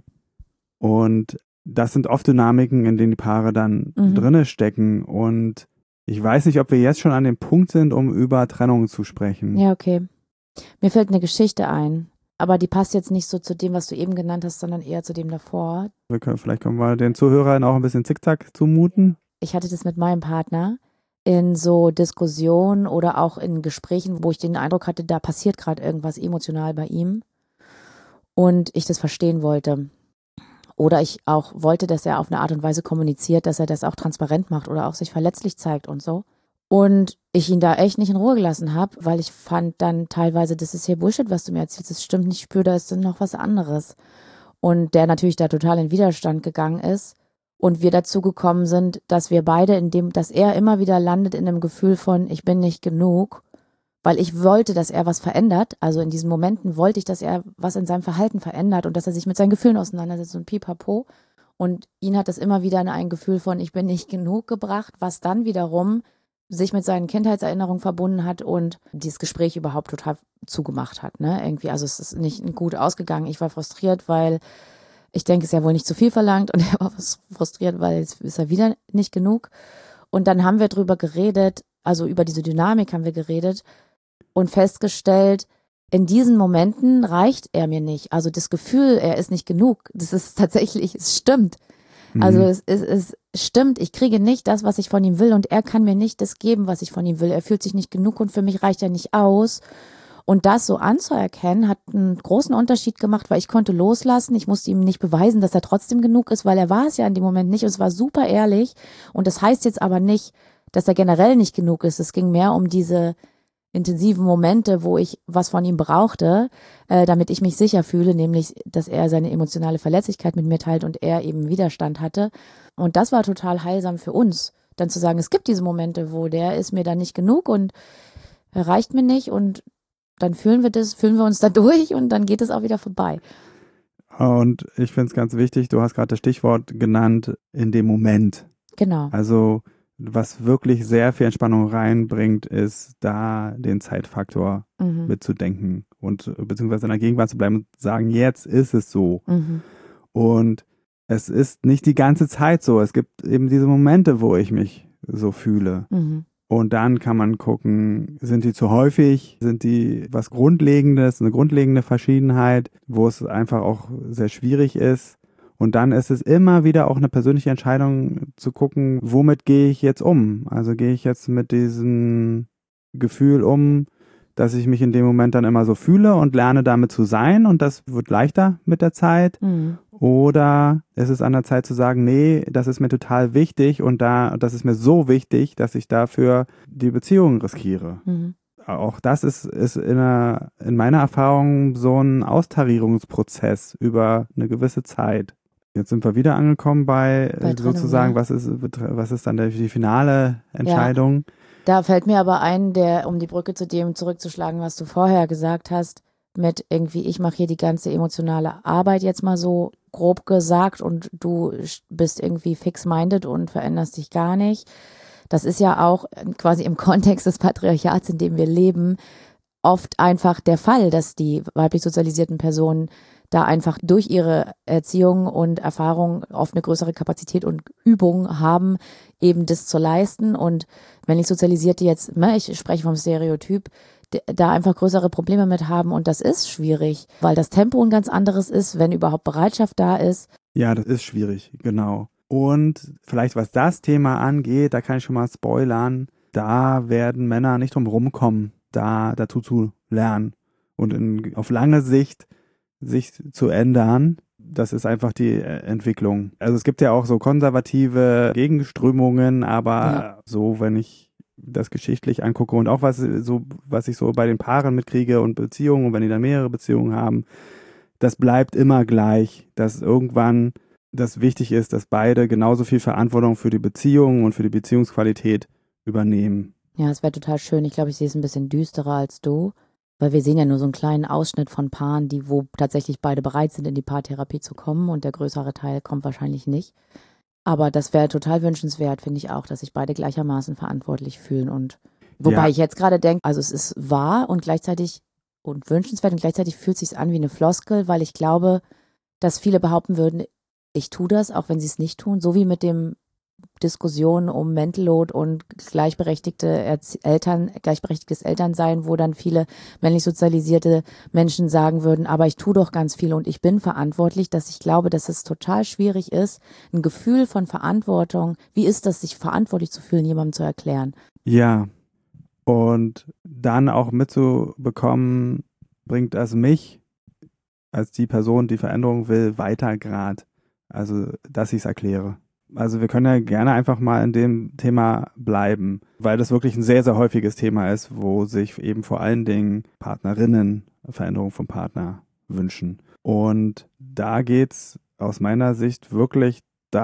Und das sind oft Dynamiken, in denen die Paare dann mhm. drinne stecken. Und ich weiß nicht, ob wir jetzt schon an dem Punkt sind, um über Trennung zu sprechen. Ja, okay. Mir fällt eine Geschichte ein. Aber die passt jetzt nicht so zu dem, was du eben genannt hast, sondern eher zu dem davor. Wir können, vielleicht können wir den Zuhörern auch ein bisschen Zickzack zumuten. Ich hatte das mit meinem Partner in so Diskussionen oder auch in Gesprächen, wo ich den Eindruck hatte, da passiert gerade irgendwas emotional bei ihm und ich das verstehen wollte. Oder ich auch wollte, dass er auf eine Art und Weise kommuniziert, dass er das auch transparent macht oder auch sich verletzlich zeigt und so. Und ich ihn da echt nicht in Ruhe gelassen habe, weil ich fand dann teilweise, das ist hier Bullshit, was du mir erzählst, das stimmt nicht, ich spüre, da ist dann noch was anderes. Und der natürlich da total in Widerstand gegangen ist und wir dazu gekommen sind, dass wir beide in dem, dass er immer wieder landet in einem Gefühl von, ich bin nicht genug, weil ich wollte, dass er was verändert, also in diesen Momenten wollte ich, dass er was in seinem Verhalten verändert und dass er sich mit seinen Gefühlen auseinandersetzt und pipapo. Und ihn hat das immer wieder in ein Gefühl von, ich bin nicht genug gebracht, was dann wiederum sich mit seinen Kindheitserinnerungen verbunden hat und dieses Gespräch überhaupt total zugemacht hat, ne? Irgendwie, also es ist nicht gut ausgegangen. Ich war frustriert, weil ich denke, es ist ja wohl nicht zu viel verlangt und er war frustriert, weil es ist ja wieder nicht genug. Und dann haben wir drüber geredet, also über diese Dynamik haben wir geredet und festgestellt, in diesen Momenten reicht er mir nicht. Also das Gefühl, er ist nicht genug, das ist tatsächlich, es stimmt. Also es, es, es stimmt, ich kriege nicht das, was ich von ihm will und er kann mir nicht das geben, was ich von ihm will. Er fühlt sich nicht genug und für mich reicht er nicht aus. Und das so anzuerkennen, hat einen großen Unterschied gemacht, weil ich konnte loslassen. Ich musste ihm nicht beweisen, dass er trotzdem genug ist, weil er war es ja in dem Moment nicht und es war super ehrlich. Und das heißt jetzt aber nicht, dass er generell nicht genug ist. Es ging mehr um diese intensiven Momente, wo ich was von ihm brauchte, äh, damit ich mich sicher fühle, nämlich, dass er seine emotionale Verletzlichkeit mit mir teilt und er eben Widerstand hatte. Und das war total heilsam für uns, dann zu sagen, es gibt diese Momente, wo der ist mir dann nicht genug und er reicht mir nicht und dann fühlen wir das, fühlen wir uns da durch und dann geht es auch wieder vorbei. Und ich finde es ganz wichtig, du hast gerade das Stichwort genannt, in dem Moment. Genau. Also was wirklich sehr viel Entspannung reinbringt, ist da den Zeitfaktor mhm. mitzudenken und beziehungsweise in der Gegenwart zu bleiben und sagen, jetzt ist es so. Mhm. Und es ist nicht die ganze Zeit so. Es gibt eben diese Momente, wo ich mich so fühle. Mhm. Und dann kann man gucken, sind die zu häufig? Sind die was Grundlegendes, eine grundlegende Verschiedenheit, wo es einfach auch sehr schwierig ist? Und dann ist es immer wieder auch eine persönliche Entscheidung zu gucken, womit gehe ich jetzt um? Also gehe ich jetzt mit diesem Gefühl um, dass ich mich in dem Moment dann immer so fühle und lerne damit zu sein und das wird leichter mit der Zeit. Mhm. Oder ist es an der Zeit zu sagen, nee, das ist mir total wichtig und da, das ist mir so wichtig, dass ich dafür die Beziehung riskiere. Mhm. Auch das ist, ist in, einer, in meiner Erfahrung so ein Austarierungsprozess über eine gewisse Zeit. Jetzt sind wir wieder angekommen bei, bei Trennung, sozusagen, ja. was ist, was ist dann die finale Entscheidung? Ja. Da fällt mir aber ein, der, um die Brücke zu dem zurückzuschlagen, was du vorher gesagt hast, mit irgendwie, ich mache hier die ganze emotionale Arbeit jetzt mal so grob gesagt und du bist irgendwie fix-minded und veränderst dich gar nicht. Das ist ja auch quasi im Kontext des Patriarchats, in dem wir leben, oft einfach der Fall, dass die weiblich sozialisierten Personen da einfach durch ihre Erziehung und Erfahrung oft eine größere Kapazität und Übung haben, eben das zu leisten. Und männlich Sozialisierte jetzt, ich spreche vom Stereotyp, da einfach größere Probleme mit haben. Und das ist schwierig, weil das Tempo ein ganz anderes ist, wenn überhaupt Bereitschaft da ist. Ja, das ist schwierig, genau. Und vielleicht was das Thema angeht, da kann ich schon mal spoilern, da werden Männer nicht drum rumkommen, da dazu zu lernen. Und in, auf lange Sicht sich zu ändern, das ist einfach die Entwicklung. Also es gibt ja auch so konservative Gegenströmungen, aber ja. so, wenn ich das geschichtlich angucke und auch was so, was ich so bei den Paaren mitkriege und Beziehungen und wenn die dann mehrere Beziehungen haben, das bleibt immer gleich, dass irgendwann das wichtig ist, dass beide genauso viel Verantwortung für die Beziehung und für die Beziehungsqualität übernehmen. Ja, es wäre total schön. Ich glaube, ich sehe es ein bisschen düsterer als du. Weil wir sehen ja nur so einen kleinen Ausschnitt von Paaren, die wo tatsächlich beide bereit sind, in die Paartherapie zu kommen und der größere Teil kommt wahrscheinlich nicht. Aber das wäre total wünschenswert, finde ich auch, dass sich beide gleichermaßen verantwortlich fühlen. Und wobei Ja. ich jetzt gerade denke, also es ist wahr und gleichzeitig und wünschenswert und gleichzeitig fühlt es sich an wie eine Floskel, weil ich glaube, dass viele behaupten würden, ich tue das, auch wenn sie es nicht tun, so wie mit dem Diskussionen um Mental Load und gleichberechtigte Erzie- Eltern, gleichberechtigtes Elternsein, wo dann viele männlich sozialisierte Menschen sagen würden, aber ich tue doch ganz viel und ich bin verantwortlich, dass ich glaube, dass es total schwierig ist, ein Gefühl von Verantwortung, wie ist das, sich verantwortlich zu fühlen, jemandem zu erklären. Ja, und dann auch mitzubekommen, bringt das mich als die Person, die Veränderung will, weiter gerade. Also, dass ich es erkläre. Also wir können ja gerne einfach mal in dem Thema bleiben, weil das wirklich ein sehr, sehr häufiges Thema ist, wo sich eben vor allen Dingen Partnerinnen Veränderung vom Partner wünschen. Und da geht's aus meiner Sicht wirklich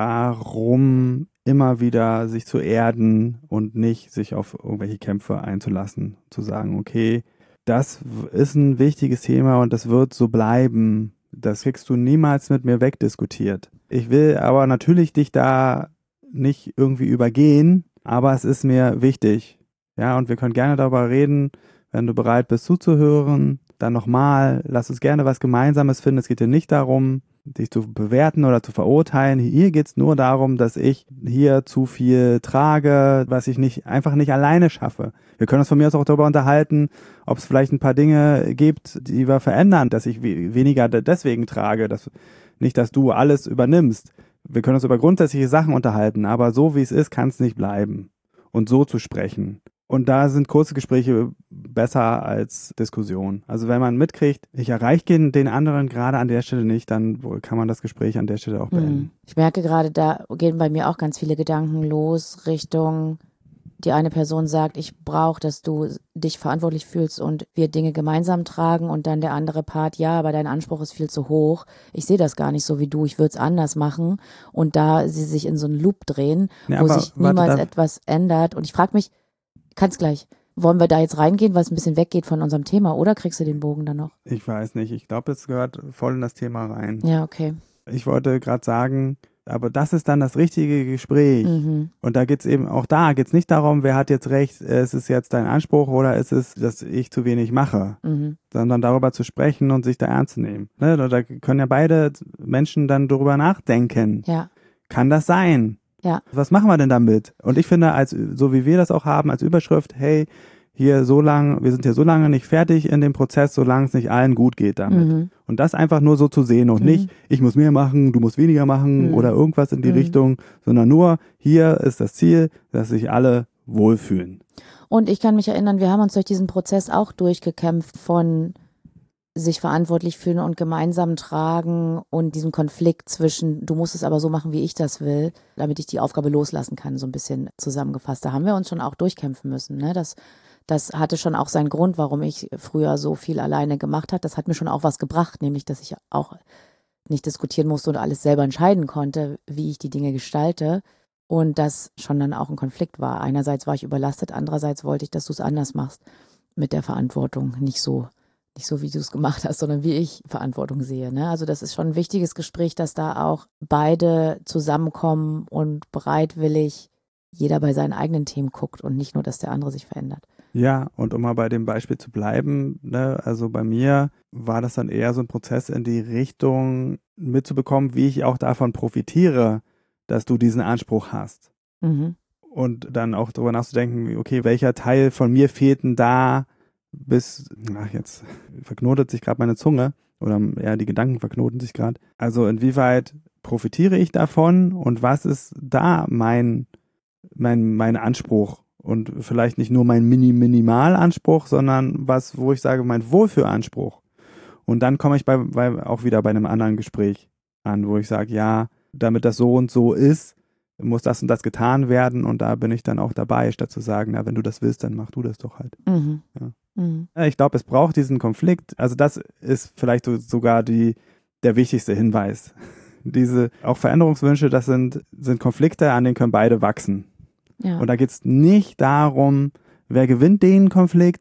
darum, immer wieder sich zu erden und nicht sich auf irgendwelche Kämpfe einzulassen. Zu sagen, okay, das ist ein wichtiges Thema und das wird so bleiben. Das kriegst du niemals mit mir wegdiskutiert. Ich will aber natürlich dich da nicht irgendwie übergehen, aber es ist mir wichtig. Ja, und wir können gerne darüber reden, wenn du bereit bist zuzuhören. Dann nochmal, lass uns gerne was Gemeinsames finden. Es geht dir nicht darum, dich zu bewerten oder zu verurteilen. Hier geht es nur darum, dass ich hier zu viel trage, was ich nicht einfach nicht alleine schaffe. Wir können uns von mir aus auch darüber unterhalten, ob es vielleicht ein paar Dinge gibt, die wir verändern, dass ich we- weniger deswegen trage, dass nicht, dass du alles übernimmst. Wir können uns über grundsätzliche Sachen unterhalten, aber so wie es ist, kann es nicht bleiben. Und so zu sprechen. Und da sind kurze Gespräche besser als Diskussion. Also wenn man mitkriegt, ich erreiche den den anderen gerade an der Stelle nicht, dann kann man das Gespräch an der Stelle auch beenden. Ich merke gerade, da gehen bei mir auch ganz viele Gedanken los Richtung, die eine Person sagt, ich brauche, dass du dich verantwortlich fühlst und wir Dinge gemeinsam tragen und dann der andere Part, ja, aber dein Anspruch ist viel zu hoch. Ich sehe das gar nicht so wie du, ich würde es anders machen. Und da sie sich in so einen Loop drehen, Ja, wo aber sich warte, niemals da- etwas ändert. Und ich frage mich, kann's gleich, wollen wir da jetzt reingehen, weil es ein bisschen weggeht von unserem Thema oder kriegst du den Bogen dann noch? Ich weiß nicht. Ich glaube, es gehört voll in das Thema rein. Ja, okay. Ich wollte gerade sagen, aber das ist dann das richtige Gespräch. Mhm. Und da geht's eben, auch da geht's nicht darum, wer hat jetzt recht, ist es jetzt dein Anspruch oder ist es, dass ich zu wenig mache, Mhm. sondern darüber zu sprechen und sich da ernst zu nehmen. Ne? Da da können ja beide Menschen dann drüber nachdenken. Ja, Kann das sein? ja. Was machen wir denn damit? Und ich finde, als so wie wir das auch haben, als Überschrift, hey, hier so lange, wir sind hier so lange nicht fertig in dem Prozess, solange es nicht allen gut geht damit. Mhm. Und das einfach nur so zu sehen und Mhm. nicht, ich muss mehr machen, du musst weniger machen Mhm. oder irgendwas in die Mhm. Richtung, sondern nur, hier ist das Ziel, dass sich alle wohlfühlen. Und ich kann mich erinnern, wir haben uns durch diesen Prozess auch durchgekämpft von sich verantwortlich fühlen und gemeinsam tragen und diesem Konflikt zwischen, du musst es aber so machen, wie ich das will, damit ich die Aufgabe loslassen kann, so ein bisschen zusammengefasst. Da haben wir uns schon auch durchkämpfen müssen. Ne? Das, das hatte schon auch seinen Grund, warum ich früher so viel alleine gemacht habe. Das hat mir schon auch was gebracht, nämlich, dass ich auch nicht diskutieren musste und alles selber entscheiden konnte, wie ich die Dinge gestalte. Und das schon dann auch ein Konflikt war. Einerseits war ich überlastet, andererseits wollte ich, dass du es anders machst mit der Verantwortung. Nicht so, nicht so, wie du es gemacht hast, sondern wie ich Verantwortung sehe. Ne? Also das ist schon ein wichtiges Gespräch, dass da auch beide zusammenkommen und bereitwillig jeder bei seinen eigenen Themen guckt und nicht nur, dass der andere sich verändert. Ja, und um mal bei dem Beispiel zu bleiben, ne, also bei mir war das dann eher so ein Prozess in die Richtung mitzubekommen, wie ich auch davon profitiere, dass du diesen Anspruch hast. Mhm. Und dann auch darüber nachzudenken, okay, welcher Teil von mir fehlt denn da bis, ach jetzt verknotet sich gerade meine Zunge oder eher die Gedanken verknoten sich gerade. Also inwieweit profitiere ich davon und was ist da mein, mein, mein Anspruch? Und vielleicht nicht nur mein Mini-Minimal-Anspruch, sondern was, wo ich sage, mein Wohlfühlanspruch. Und dann komme ich bei, bei, auch wieder bei einem anderen Gespräch an, wo ich sage, ja, damit das so und so ist, muss das und das getan werden und da bin ich dann auch dabei, statt zu sagen, na, wenn du das willst, dann mach du das doch halt. Mhm. Ja. Mhm. Ja, ich glaube, es braucht diesen Konflikt. Also das ist vielleicht so, sogar die, der wichtigste Hinweis. Diese auch Veränderungswünsche, das sind, sind Konflikte, an denen können beide wachsen. Ja. Und da geht es nicht darum, wer gewinnt den Konflikt,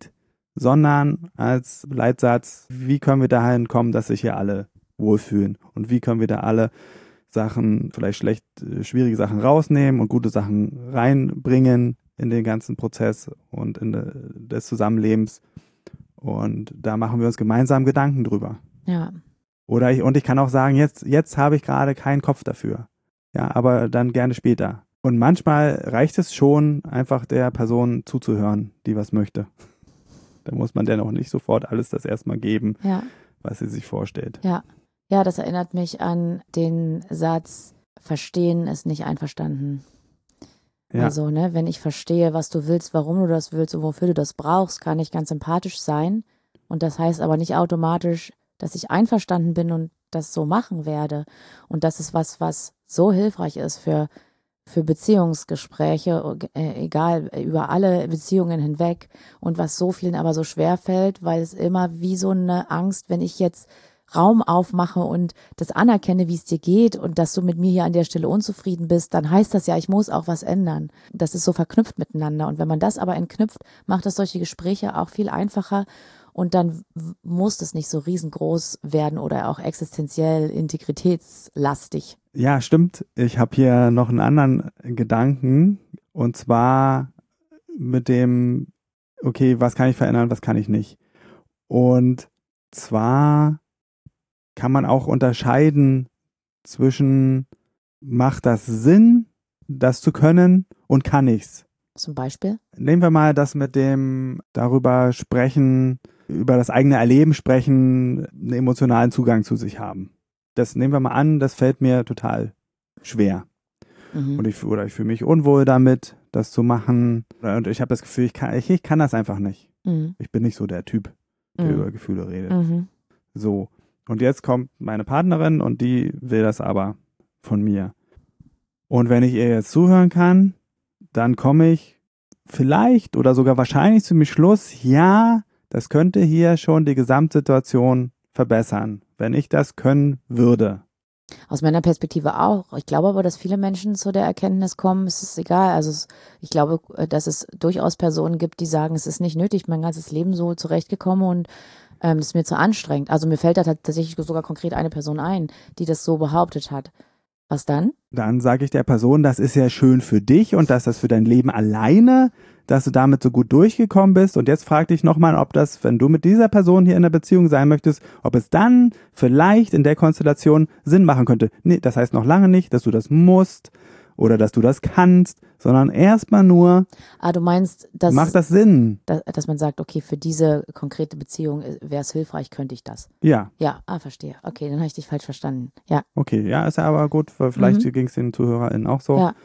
sondern als Leitsatz, wie können wir dahin kommen, dass sich hier alle wohlfühlen und wie können wir da alle Sachen, vielleicht schlecht, schwierige Sachen rausnehmen und gute Sachen reinbringen in den ganzen Prozess und in de, des Zusammenlebens. Und da machen wir uns gemeinsam Gedanken drüber. Ja. Oder ich, und ich kann auch sagen, jetzt, jetzt habe ich gerade keinen Kopf dafür. Ja, aber dann gerne später. Und manchmal reicht es schon, einfach der Person zuzuhören, die was möchte. Da muss man dann auch nicht sofort alles das erstmal geben, Ja. was sie sich vorstellt. Ja. Ja, das erinnert mich an den Satz, verstehen ist nicht einverstanden. Ja. Also, ne, wenn ich verstehe, was du willst, warum du das willst und wofür du das brauchst, kann ich ganz sympathisch sein. Und das heißt aber nicht automatisch, dass ich einverstanden bin und das so machen werde. Und das ist was, was so hilfreich ist für, für Beziehungsgespräche, äh, egal, über alle Beziehungen hinweg. Und was so vielen aber so schwer fällt, weil es immer wie so eine Angst, wenn ich jetzt Raum aufmache und das anerkenne, wie es dir geht und dass du mit mir hier an der Stelle unzufrieden bist, dann heißt das ja, ich muss auch was ändern. Das ist so verknüpft miteinander. Und wenn man das aber entknüpft, macht das solche Gespräche auch viel einfacher und dann muss das nicht so riesengroß werden oder auch existenziell integritätslastig. Ja, stimmt. Ich habe hier noch einen anderen Gedanken und zwar mit dem, okay, was kann ich verändern, was kann ich nicht. Und zwar kann man auch unterscheiden zwischen, macht das Sinn, das zu können und kann ich's? Zum Beispiel? Nehmen wir mal das mit dem darüber sprechen, über das eigene Erleben sprechen, einen emotionalen Zugang zu sich haben. Das nehmen wir mal an, das fällt mir total schwer. Mhm. Und ich, oder ich fühle mich unwohl damit, das zu machen. Und ich habe das Gefühl, ich kann, ich, ich kann das einfach nicht. Mhm. Ich bin nicht so der Typ, der Mhm. über Gefühle redet. Mhm. So. Und jetzt kommt meine Partnerin und die will das aber von mir. Und wenn ich ihr jetzt zuhören kann, dann komme ich vielleicht oder sogar wahrscheinlich zum Schluss, ja, das könnte hier schon die Gesamtsituation verbessern, wenn ich das können würde. Aus meiner Perspektive auch. Ich glaube aber, dass viele Menschen zu der Erkenntnis kommen, es ist egal. Also es, ich glaube, dass es durchaus Personen gibt, die sagen, es ist nicht nötig, mein ganzes Leben so zurechtgekommen und ähm, das ist mir zu anstrengend. Also mir fällt da tatsächlich sogar konkret eine Person ein, die das so behauptet hat. Was dann? Dann sage ich der Person, das ist ja schön für dich und dass das für dein Leben alleine, dass du damit so gut durchgekommen bist. Und jetzt frag dich nochmal, ob das, wenn du mit dieser Person hier in einer Beziehung sein möchtest, ob es dann vielleicht in der Konstellation Sinn machen könnte. Nee, das heißt noch lange nicht, dass du das musst oder dass du das kannst, sondern erstmal nur, Ah, du meinst, dass, macht das Sinn? dass, dass man sagt, okay, für diese konkrete Beziehung wäre es hilfreich, könnte ich das. Ja, Ja, ah, verstehe. Okay, dann habe ich dich falsch verstanden. Ja, okay, ja, ist ja aber gut, weil vielleicht Mhm. ging es den ZuhörerInnen auch so. ja,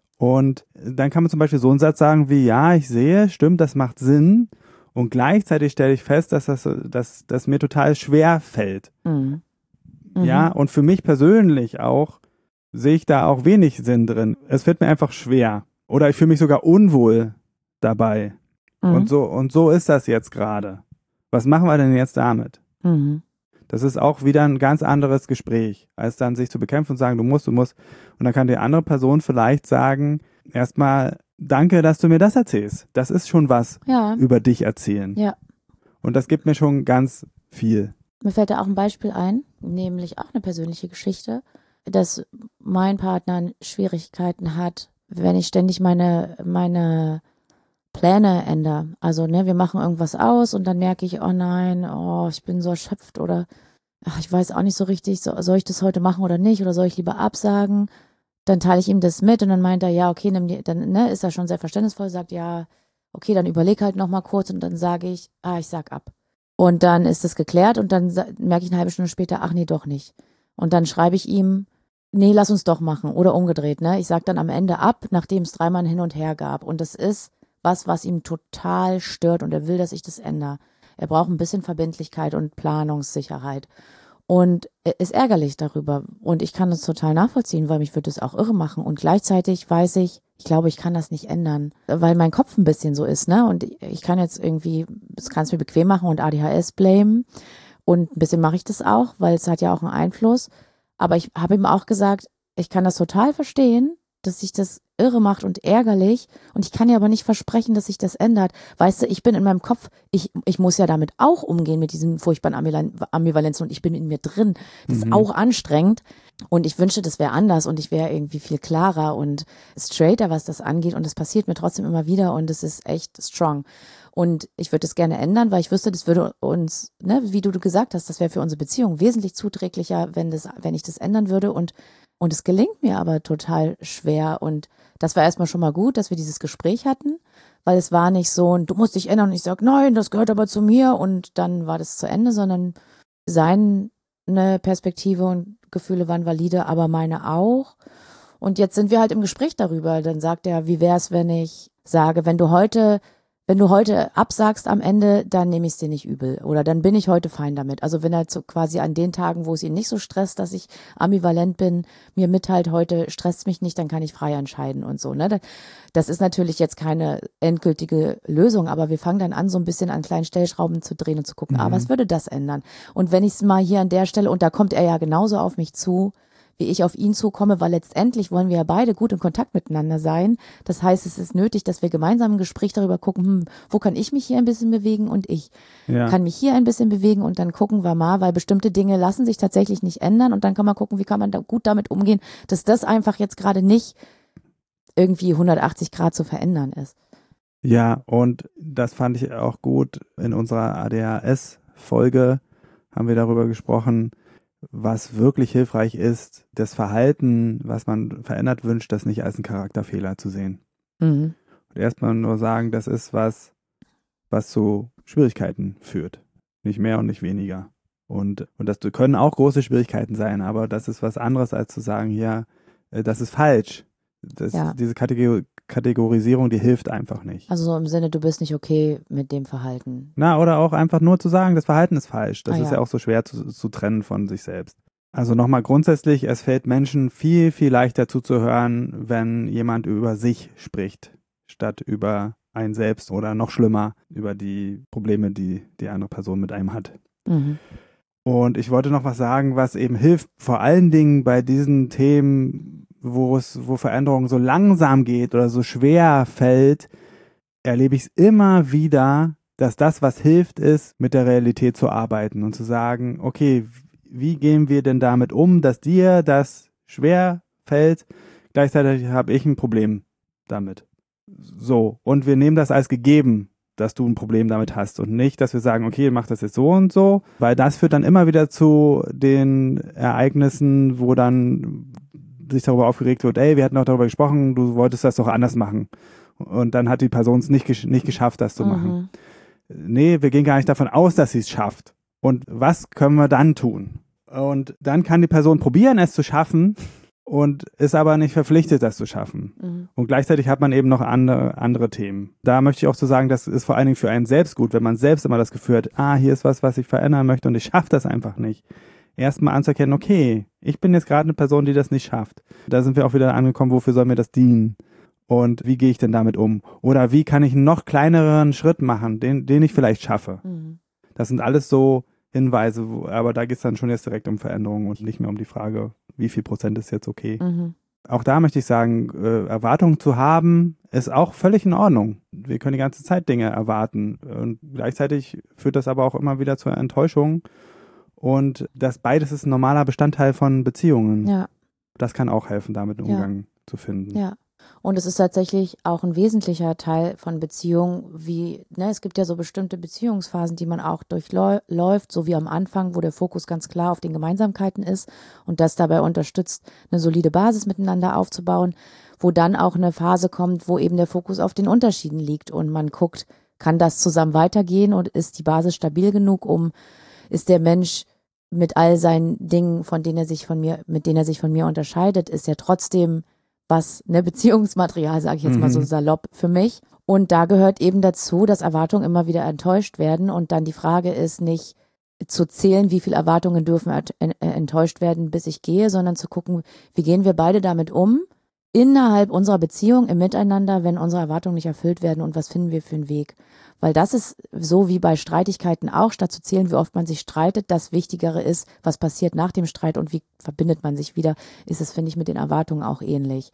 Und dann kann man zum Beispiel so einen Satz sagen wie, ja, ich sehe, stimmt, das macht Sinn. Und gleichzeitig stelle ich fest, dass das, dass, dass mir total schwer fällt. mhm. Mhm. Ja, und für mich persönlich auch sehe ich da auch wenig Sinn drin. Es wird mir einfach schwer. Oder ich fühle mich sogar unwohl dabei. Mhm. Und so, und so ist das jetzt gerade. Was machen wir denn jetzt damit? Mhm. Das ist auch wieder ein ganz anderes Gespräch, als dann sich zu bekämpfen und sagen, du musst, du musst. Und dann kann die andere Person vielleicht sagen, erstmal, danke, dass du mir das erzählst. Das ist schon was Ja, über dich erzählen. ja. Und das gibt mir schon ganz viel. Mir fällt da auch ein Beispiel ein, nämlich auch eine persönliche Geschichte, dass mein Partner Schwierigkeiten hat, wenn ich ständig meine, meine Pläne ändere. Also, ne, wir machen irgendwas aus und dann merke ich, oh nein, oh, ich bin so erschöpft oder ach, ich weiß auch nicht so richtig, so, soll ich das heute machen oder nicht oder soll ich lieber absagen? Dann teile ich ihm das mit und dann meint er, ja, okay, nimm die, dann ne, ist er schon sehr verständnisvoll, sagt, ja, okay, dann überleg halt noch mal kurz und dann sage ich, ah, ich sag ab. Und dann ist das geklärt und dann sa- merke ich eine halbe Stunde später, ach nee, doch nicht. Und dann schreibe ich ihm, nee, lass uns doch machen oder umgedreht, ne? Ich sage dann am Ende ab, nachdem es dreimal hin und her gab. Und das ist was, was ihm total stört und er will, dass ich das ändere. Er braucht ein bisschen Verbindlichkeit und Planungssicherheit. Und er ist ärgerlich darüber. Und ich kann das total nachvollziehen, weil mich würde es auch irre machen. Und gleichzeitig weiß ich, ich glaube, ich kann das nicht ändern, weil mein Kopf ein bisschen so ist, ne? Und ich kann jetzt irgendwie, das kann es mir bequem machen und A D H S blamen. Und ein bisschen mache ich das auch, weil es hat ja auch einen Einfluss. Aber ich habe ihm auch gesagt, ich kann das total verstehen, dass sich das irre macht und ärgerlich und ich kann ja aber nicht versprechen, dass sich das ändert. Weißt du, ich bin in meinem Kopf, ich, ich muss ja damit auch umgehen mit diesen furchtbaren Ambivalenzen und ich bin in mir drin. Das mhm. ist auch anstrengend und ich wünschte, das wäre anders und ich wäre irgendwie viel klarer und straighter, was das angeht und es passiert mir trotzdem immer wieder und es ist echt strong. Und ich würde es gerne ändern, weil ich wüsste, das würde uns, ne, wie du gesagt hast, das wäre für unsere Beziehung wesentlich zuträglicher, wenn das, wenn ich das ändern würde. Und, und es gelingt mir aber total schwer. Und das war erstmal schon mal gut, dass wir dieses Gespräch hatten, weil es war nicht so, du musst dich ändern. Und ich sage, nein, das gehört aber zu mir. Und dann war das zu Ende, sondern seine Perspektive und Gefühle waren valide, aber meine auch. Und jetzt sind wir halt im Gespräch darüber. Dann sagt er, wie wäre es, wenn ich sage, wenn du heute Wenn du heute absagst am Ende, dann nehme ich es dir nicht übel oder dann bin ich heute fein damit. Also wenn er so quasi an den Tagen, wo es ihn nicht so stresst, dass ich ambivalent bin, mir mitteilt, heute stresst mich nicht, dann kann ich frei entscheiden und so. Ne? Das ist natürlich jetzt keine endgültige Lösung, aber wir fangen dann an, so ein bisschen an kleinen Stellschrauben zu drehen und zu gucken, mhm. ah, was würde das ändern? Und wenn ich es mal hier an der Stelle, und da kommt er ja genauso auf mich zu, wie ich auf ihn zukomme, weil letztendlich wollen wir ja beide gut in Kontakt miteinander sein. Das heißt, es ist nötig, dass wir gemeinsam ein Gespräch darüber gucken, hm, wo kann ich mich hier ein bisschen bewegen und ich ja. kann mich hier ein bisschen bewegen und dann gucken wir mal, weil bestimmte Dinge lassen sich tatsächlich nicht ändern und dann kann man gucken, wie kann man da gut damit umgehen, dass das einfach jetzt gerade nicht irgendwie hundertachtzig Grad zu verändern ist. Ja, und das fand ich auch gut. In unserer A D H S-Folge haben wir darüber gesprochen, was wirklich hilfreich ist, das Verhalten, was man verändert wünscht, das nicht als einen Charakterfehler zu sehen. Mhm. Und erstmal nur sagen, das ist was, was zu Schwierigkeiten führt. Nicht mehr und nicht weniger. Und, und das können auch große Schwierigkeiten sein, aber das ist was anderes, als zu sagen, ja, das ist falsch. Das, ja. Diese Kategor- Kategorisierung, die hilft einfach nicht. Also so im Sinne, du bist nicht okay mit dem Verhalten. Na, oder auch einfach nur zu sagen, das Verhalten ist falsch. Das ah, ist ja. ja auch so schwer zu, zu trennen von sich selbst. Also nochmal grundsätzlich, es fällt Menschen viel, viel leichter zuzuhören, wenn jemand über sich spricht, statt über einen selbst oder noch schlimmer, über die Probleme, die die andere Person mit einem hat. Mhm. Und ich wollte noch was sagen, was eben hilft, vor allen Dingen bei diesen Themen, wo es, wo Veränderung so langsam geht oder so schwer fällt, erlebe ich es immer wieder, dass das, was hilft, ist, mit der Realität zu arbeiten und zu sagen, okay, wie gehen wir denn damit um, dass dir das schwer fällt, gleichzeitig habe ich ein Problem damit. So, und wir nehmen das als gegeben, dass du ein Problem damit hast und nicht, dass wir sagen, okay, mach das jetzt so und so, weil das führt dann immer wieder zu den Ereignissen, wo dann sich darüber aufgeregt wird, ey, wir hatten auch darüber gesprochen, du wolltest das doch anders machen. Und dann hat die Person es nicht, gesch- nicht geschafft, das zu mhm. machen. Nee, wir gehen gar nicht davon aus, dass sie es schafft. Und was können wir dann tun? Und dann kann die Person probieren, es zu schaffen und ist aber nicht verpflichtet, das zu schaffen. Mhm. Und gleichzeitig hat man eben noch andere, andere Themen. Da möchte ich auch so sagen, das ist vor allen Dingen für einen selbst gut, wenn man selbst immer das Gefühl hat, ah, hier ist was, was ich verändern möchte und ich schaffe das einfach nicht. Erstmal anzuerkennen, okay, ich bin jetzt gerade eine Person, die das nicht schafft. Da sind wir auch wieder angekommen, wofür soll mir das dienen? Und wie gehe ich denn damit um? Oder wie kann ich einen noch kleineren Schritt machen, den, den ich vielleicht schaffe? Mhm. Das sind alles so Hinweise, wo, aber da geht es dann schon jetzt direkt um Veränderungen und nicht mehr um die Frage, wie viel Prozent ist jetzt okay. Mhm. Auch da möchte ich sagen, äh, Erwartungen zu haben, ist auch völlig in Ordnung. Wir können die ganze Zeit Dinge erwarten. Und gleichzeitig führt das aber auch immer wieder zur Enttäuschung. Und das beides ist ein normaler Bestandteil von Beziehungen. Ja. Das kann auch helfen, damit einen Umgang ja. zu finden. Ja. Und es ist tatsächlich auch ein wesentlicher Teil von Beziehungen, wie, ne, es gibt ja so bestimmte Beziehungsphasen, die man auch durchläuft, so wie am Anfang, wo der Fokus ganz klar auf den Gemeinsamkeiten ist und das dabei unterstützt, eine solide Basis miteinander aufzubauen, wo dann auch eine Phase kommt, wo eben der Fokus auf den Unterschieden liegt und man guckt, kann das zusammen weitergehen und ist die Basis stabil genug, um, ist der Mensch mit all seinen Dingen, von denen er sich von mir, mit denen er sich von mir unterscheidet, ist er trotzdem was, ne, Beziehungsmaterial, sage ich jetzt mhm. mal so salopp für mich. Und da gehört eben dazu, dass Erwartungen immer wieder enttäuscht werden und dann die Frage ist nicht zu zählen, wie viele Erwartungen dürfen enttäuscht werden, bis ich gehe, sondern zu gucken, wie gehen wir beide damit um, innerhalb unserer Beziehung, im Miteinander, wenn unsere Erwartungen nicht erfüllt werden und was finden wir für einen Weg. Weil das ist so wie bei Streitigkeiten auch, statt zu zählen, wie oft man sich streitet, das Wichtigere ist, was passiert nach dem Streit und wie verbindet man sich wieder, ist es, finde ich, mit den Erwartungen auch ähnlich.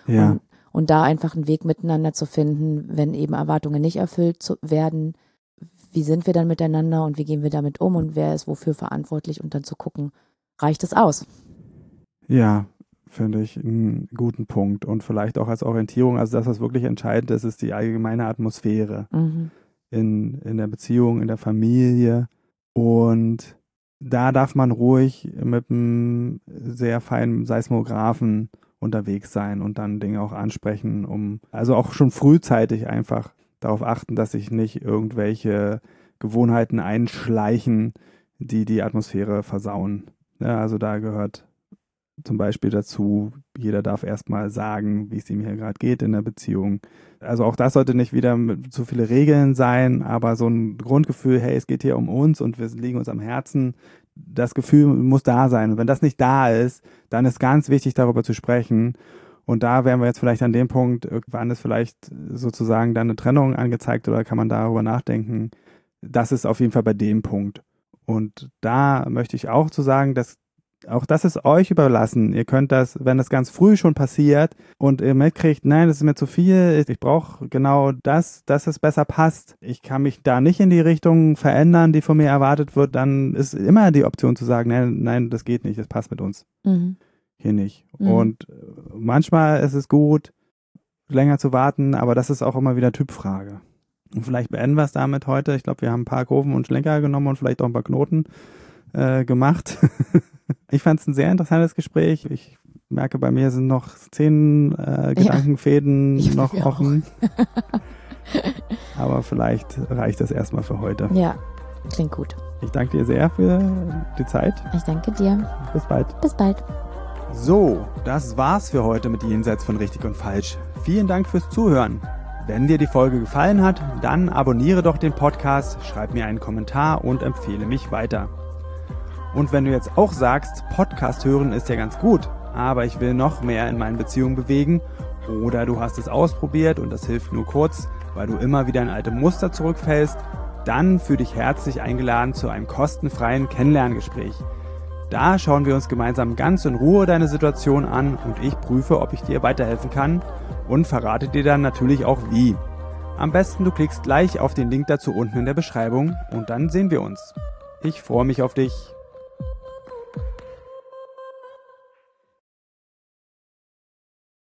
Ja. Und, und da einfach einen Weg miteinander zu finden, wenn eben Erwartungen nicht erfüllt zu werden, wie sind wir dann miteinander und wie gehen wir damit um und wer ist wofür verantwortlich und dann zu gucken, reicht es aus? Ja, finde ich einen guten Punkt und vielleicht auch als Orientierung, also das, was wirklich entscheidend ist, ist die allgemeine Atmosphäre Mhm. in, in der Beziehung, in der Familie und da darf man ruhig mit einem sehr feinen Seismographen unterwegs sein und dann Dinge auch ansprechen, um also auch schon frühzeitig einfach darauf achten, dass sich nicht irgendwelche Gewohnheiten einschleichen, die die Atmosphäre versauen. Ja, also da gehört zum Beispiel dazu, jeder darf erstmal sagen, wie es ihm hier gerade geht in der Beziehung. Also auch das sollte nicht wieder mit zu viele Regeln sein, aber so ein Grundgefühl, hey, es geht hier um uns und wir liegen uns am Herzen, das Gefühl muss da sein. Und wenn das nicht da ist, dann ist ganz wichtig, darüber zu sprechen. Und da wären wir jetzt vielleicht an dem Punkt, irgendwann ist vielleicht sozusagen dann eine Trennung angezeigt oder kann man darüber nachdenken. Das ist auf jeden Fall bei dem Punkt. Und da möchte ich auch zu sagen, dass auch das ist euch überlassen. Ihr könnt das, wenn das ganz früh schon passiert und ihr mitkriegt, nein, das ist mir zu viel, ich brauche genau das, dass es besser passt. Ich kann mich da nicht in die Richtung verändern, die von mir erwartet wird, dann ist immer die Option zu sagen, nein, nein, das geht nicht, das passt mit uns. Mhm. Hier nicht. Mhm. Und manchmal ist es gut, länger zu warten, aber das ist auch immer wieder Typfrage. Und vielleicht beenden wir es damit heute. Ich glaube, wir haben ein paar Kurven und Schlenker genommen und vielleicht auch ein paar Knoten äh, gemacht. Ich fand es ein sehr interessantes Gespräch. Ich merke, bei mir sind noch zehn äh, Gedankenfäden ja, noch offen. Aber vielleicht reicht das erstmal für heute. Ja, klingt gut. Ich danke dir sehr für die Zeit. Ich danke dir. Bis bald. Bis bald. So, das war's für heute mit Jenseits von Richtig und Falsch. Vielen Dank fürs Zuhören. Wenn dir die Folge gefallen hat, dann abonniere doch den Podcast, schreib mir einen Kommentar und empfehle mich weiter. Und wenn du jetzt auch sagst, Podcast hören ist ja ganz gut, aber ich will noch mehr in meinen Beziehungen bewegen oder du hast es ausprobiert und das hilft nur kurz, weil du immer wieder in alte Muster zurückfällst, dann fühle dich herzlich eingeladen zu einem kostenfreien Kennenlerngespräch. Da schauen wir uns gemeinsam ganz in Ruhe deine Situation an und ich prüfe, ob ich dir weiterhelfen kann und verrate dir dann natürlich auch wie. Am besten du klickst gleich auf den Link dazu unten in der Beschreibung und dann sehen wir uns. Ich freue mich auf dich.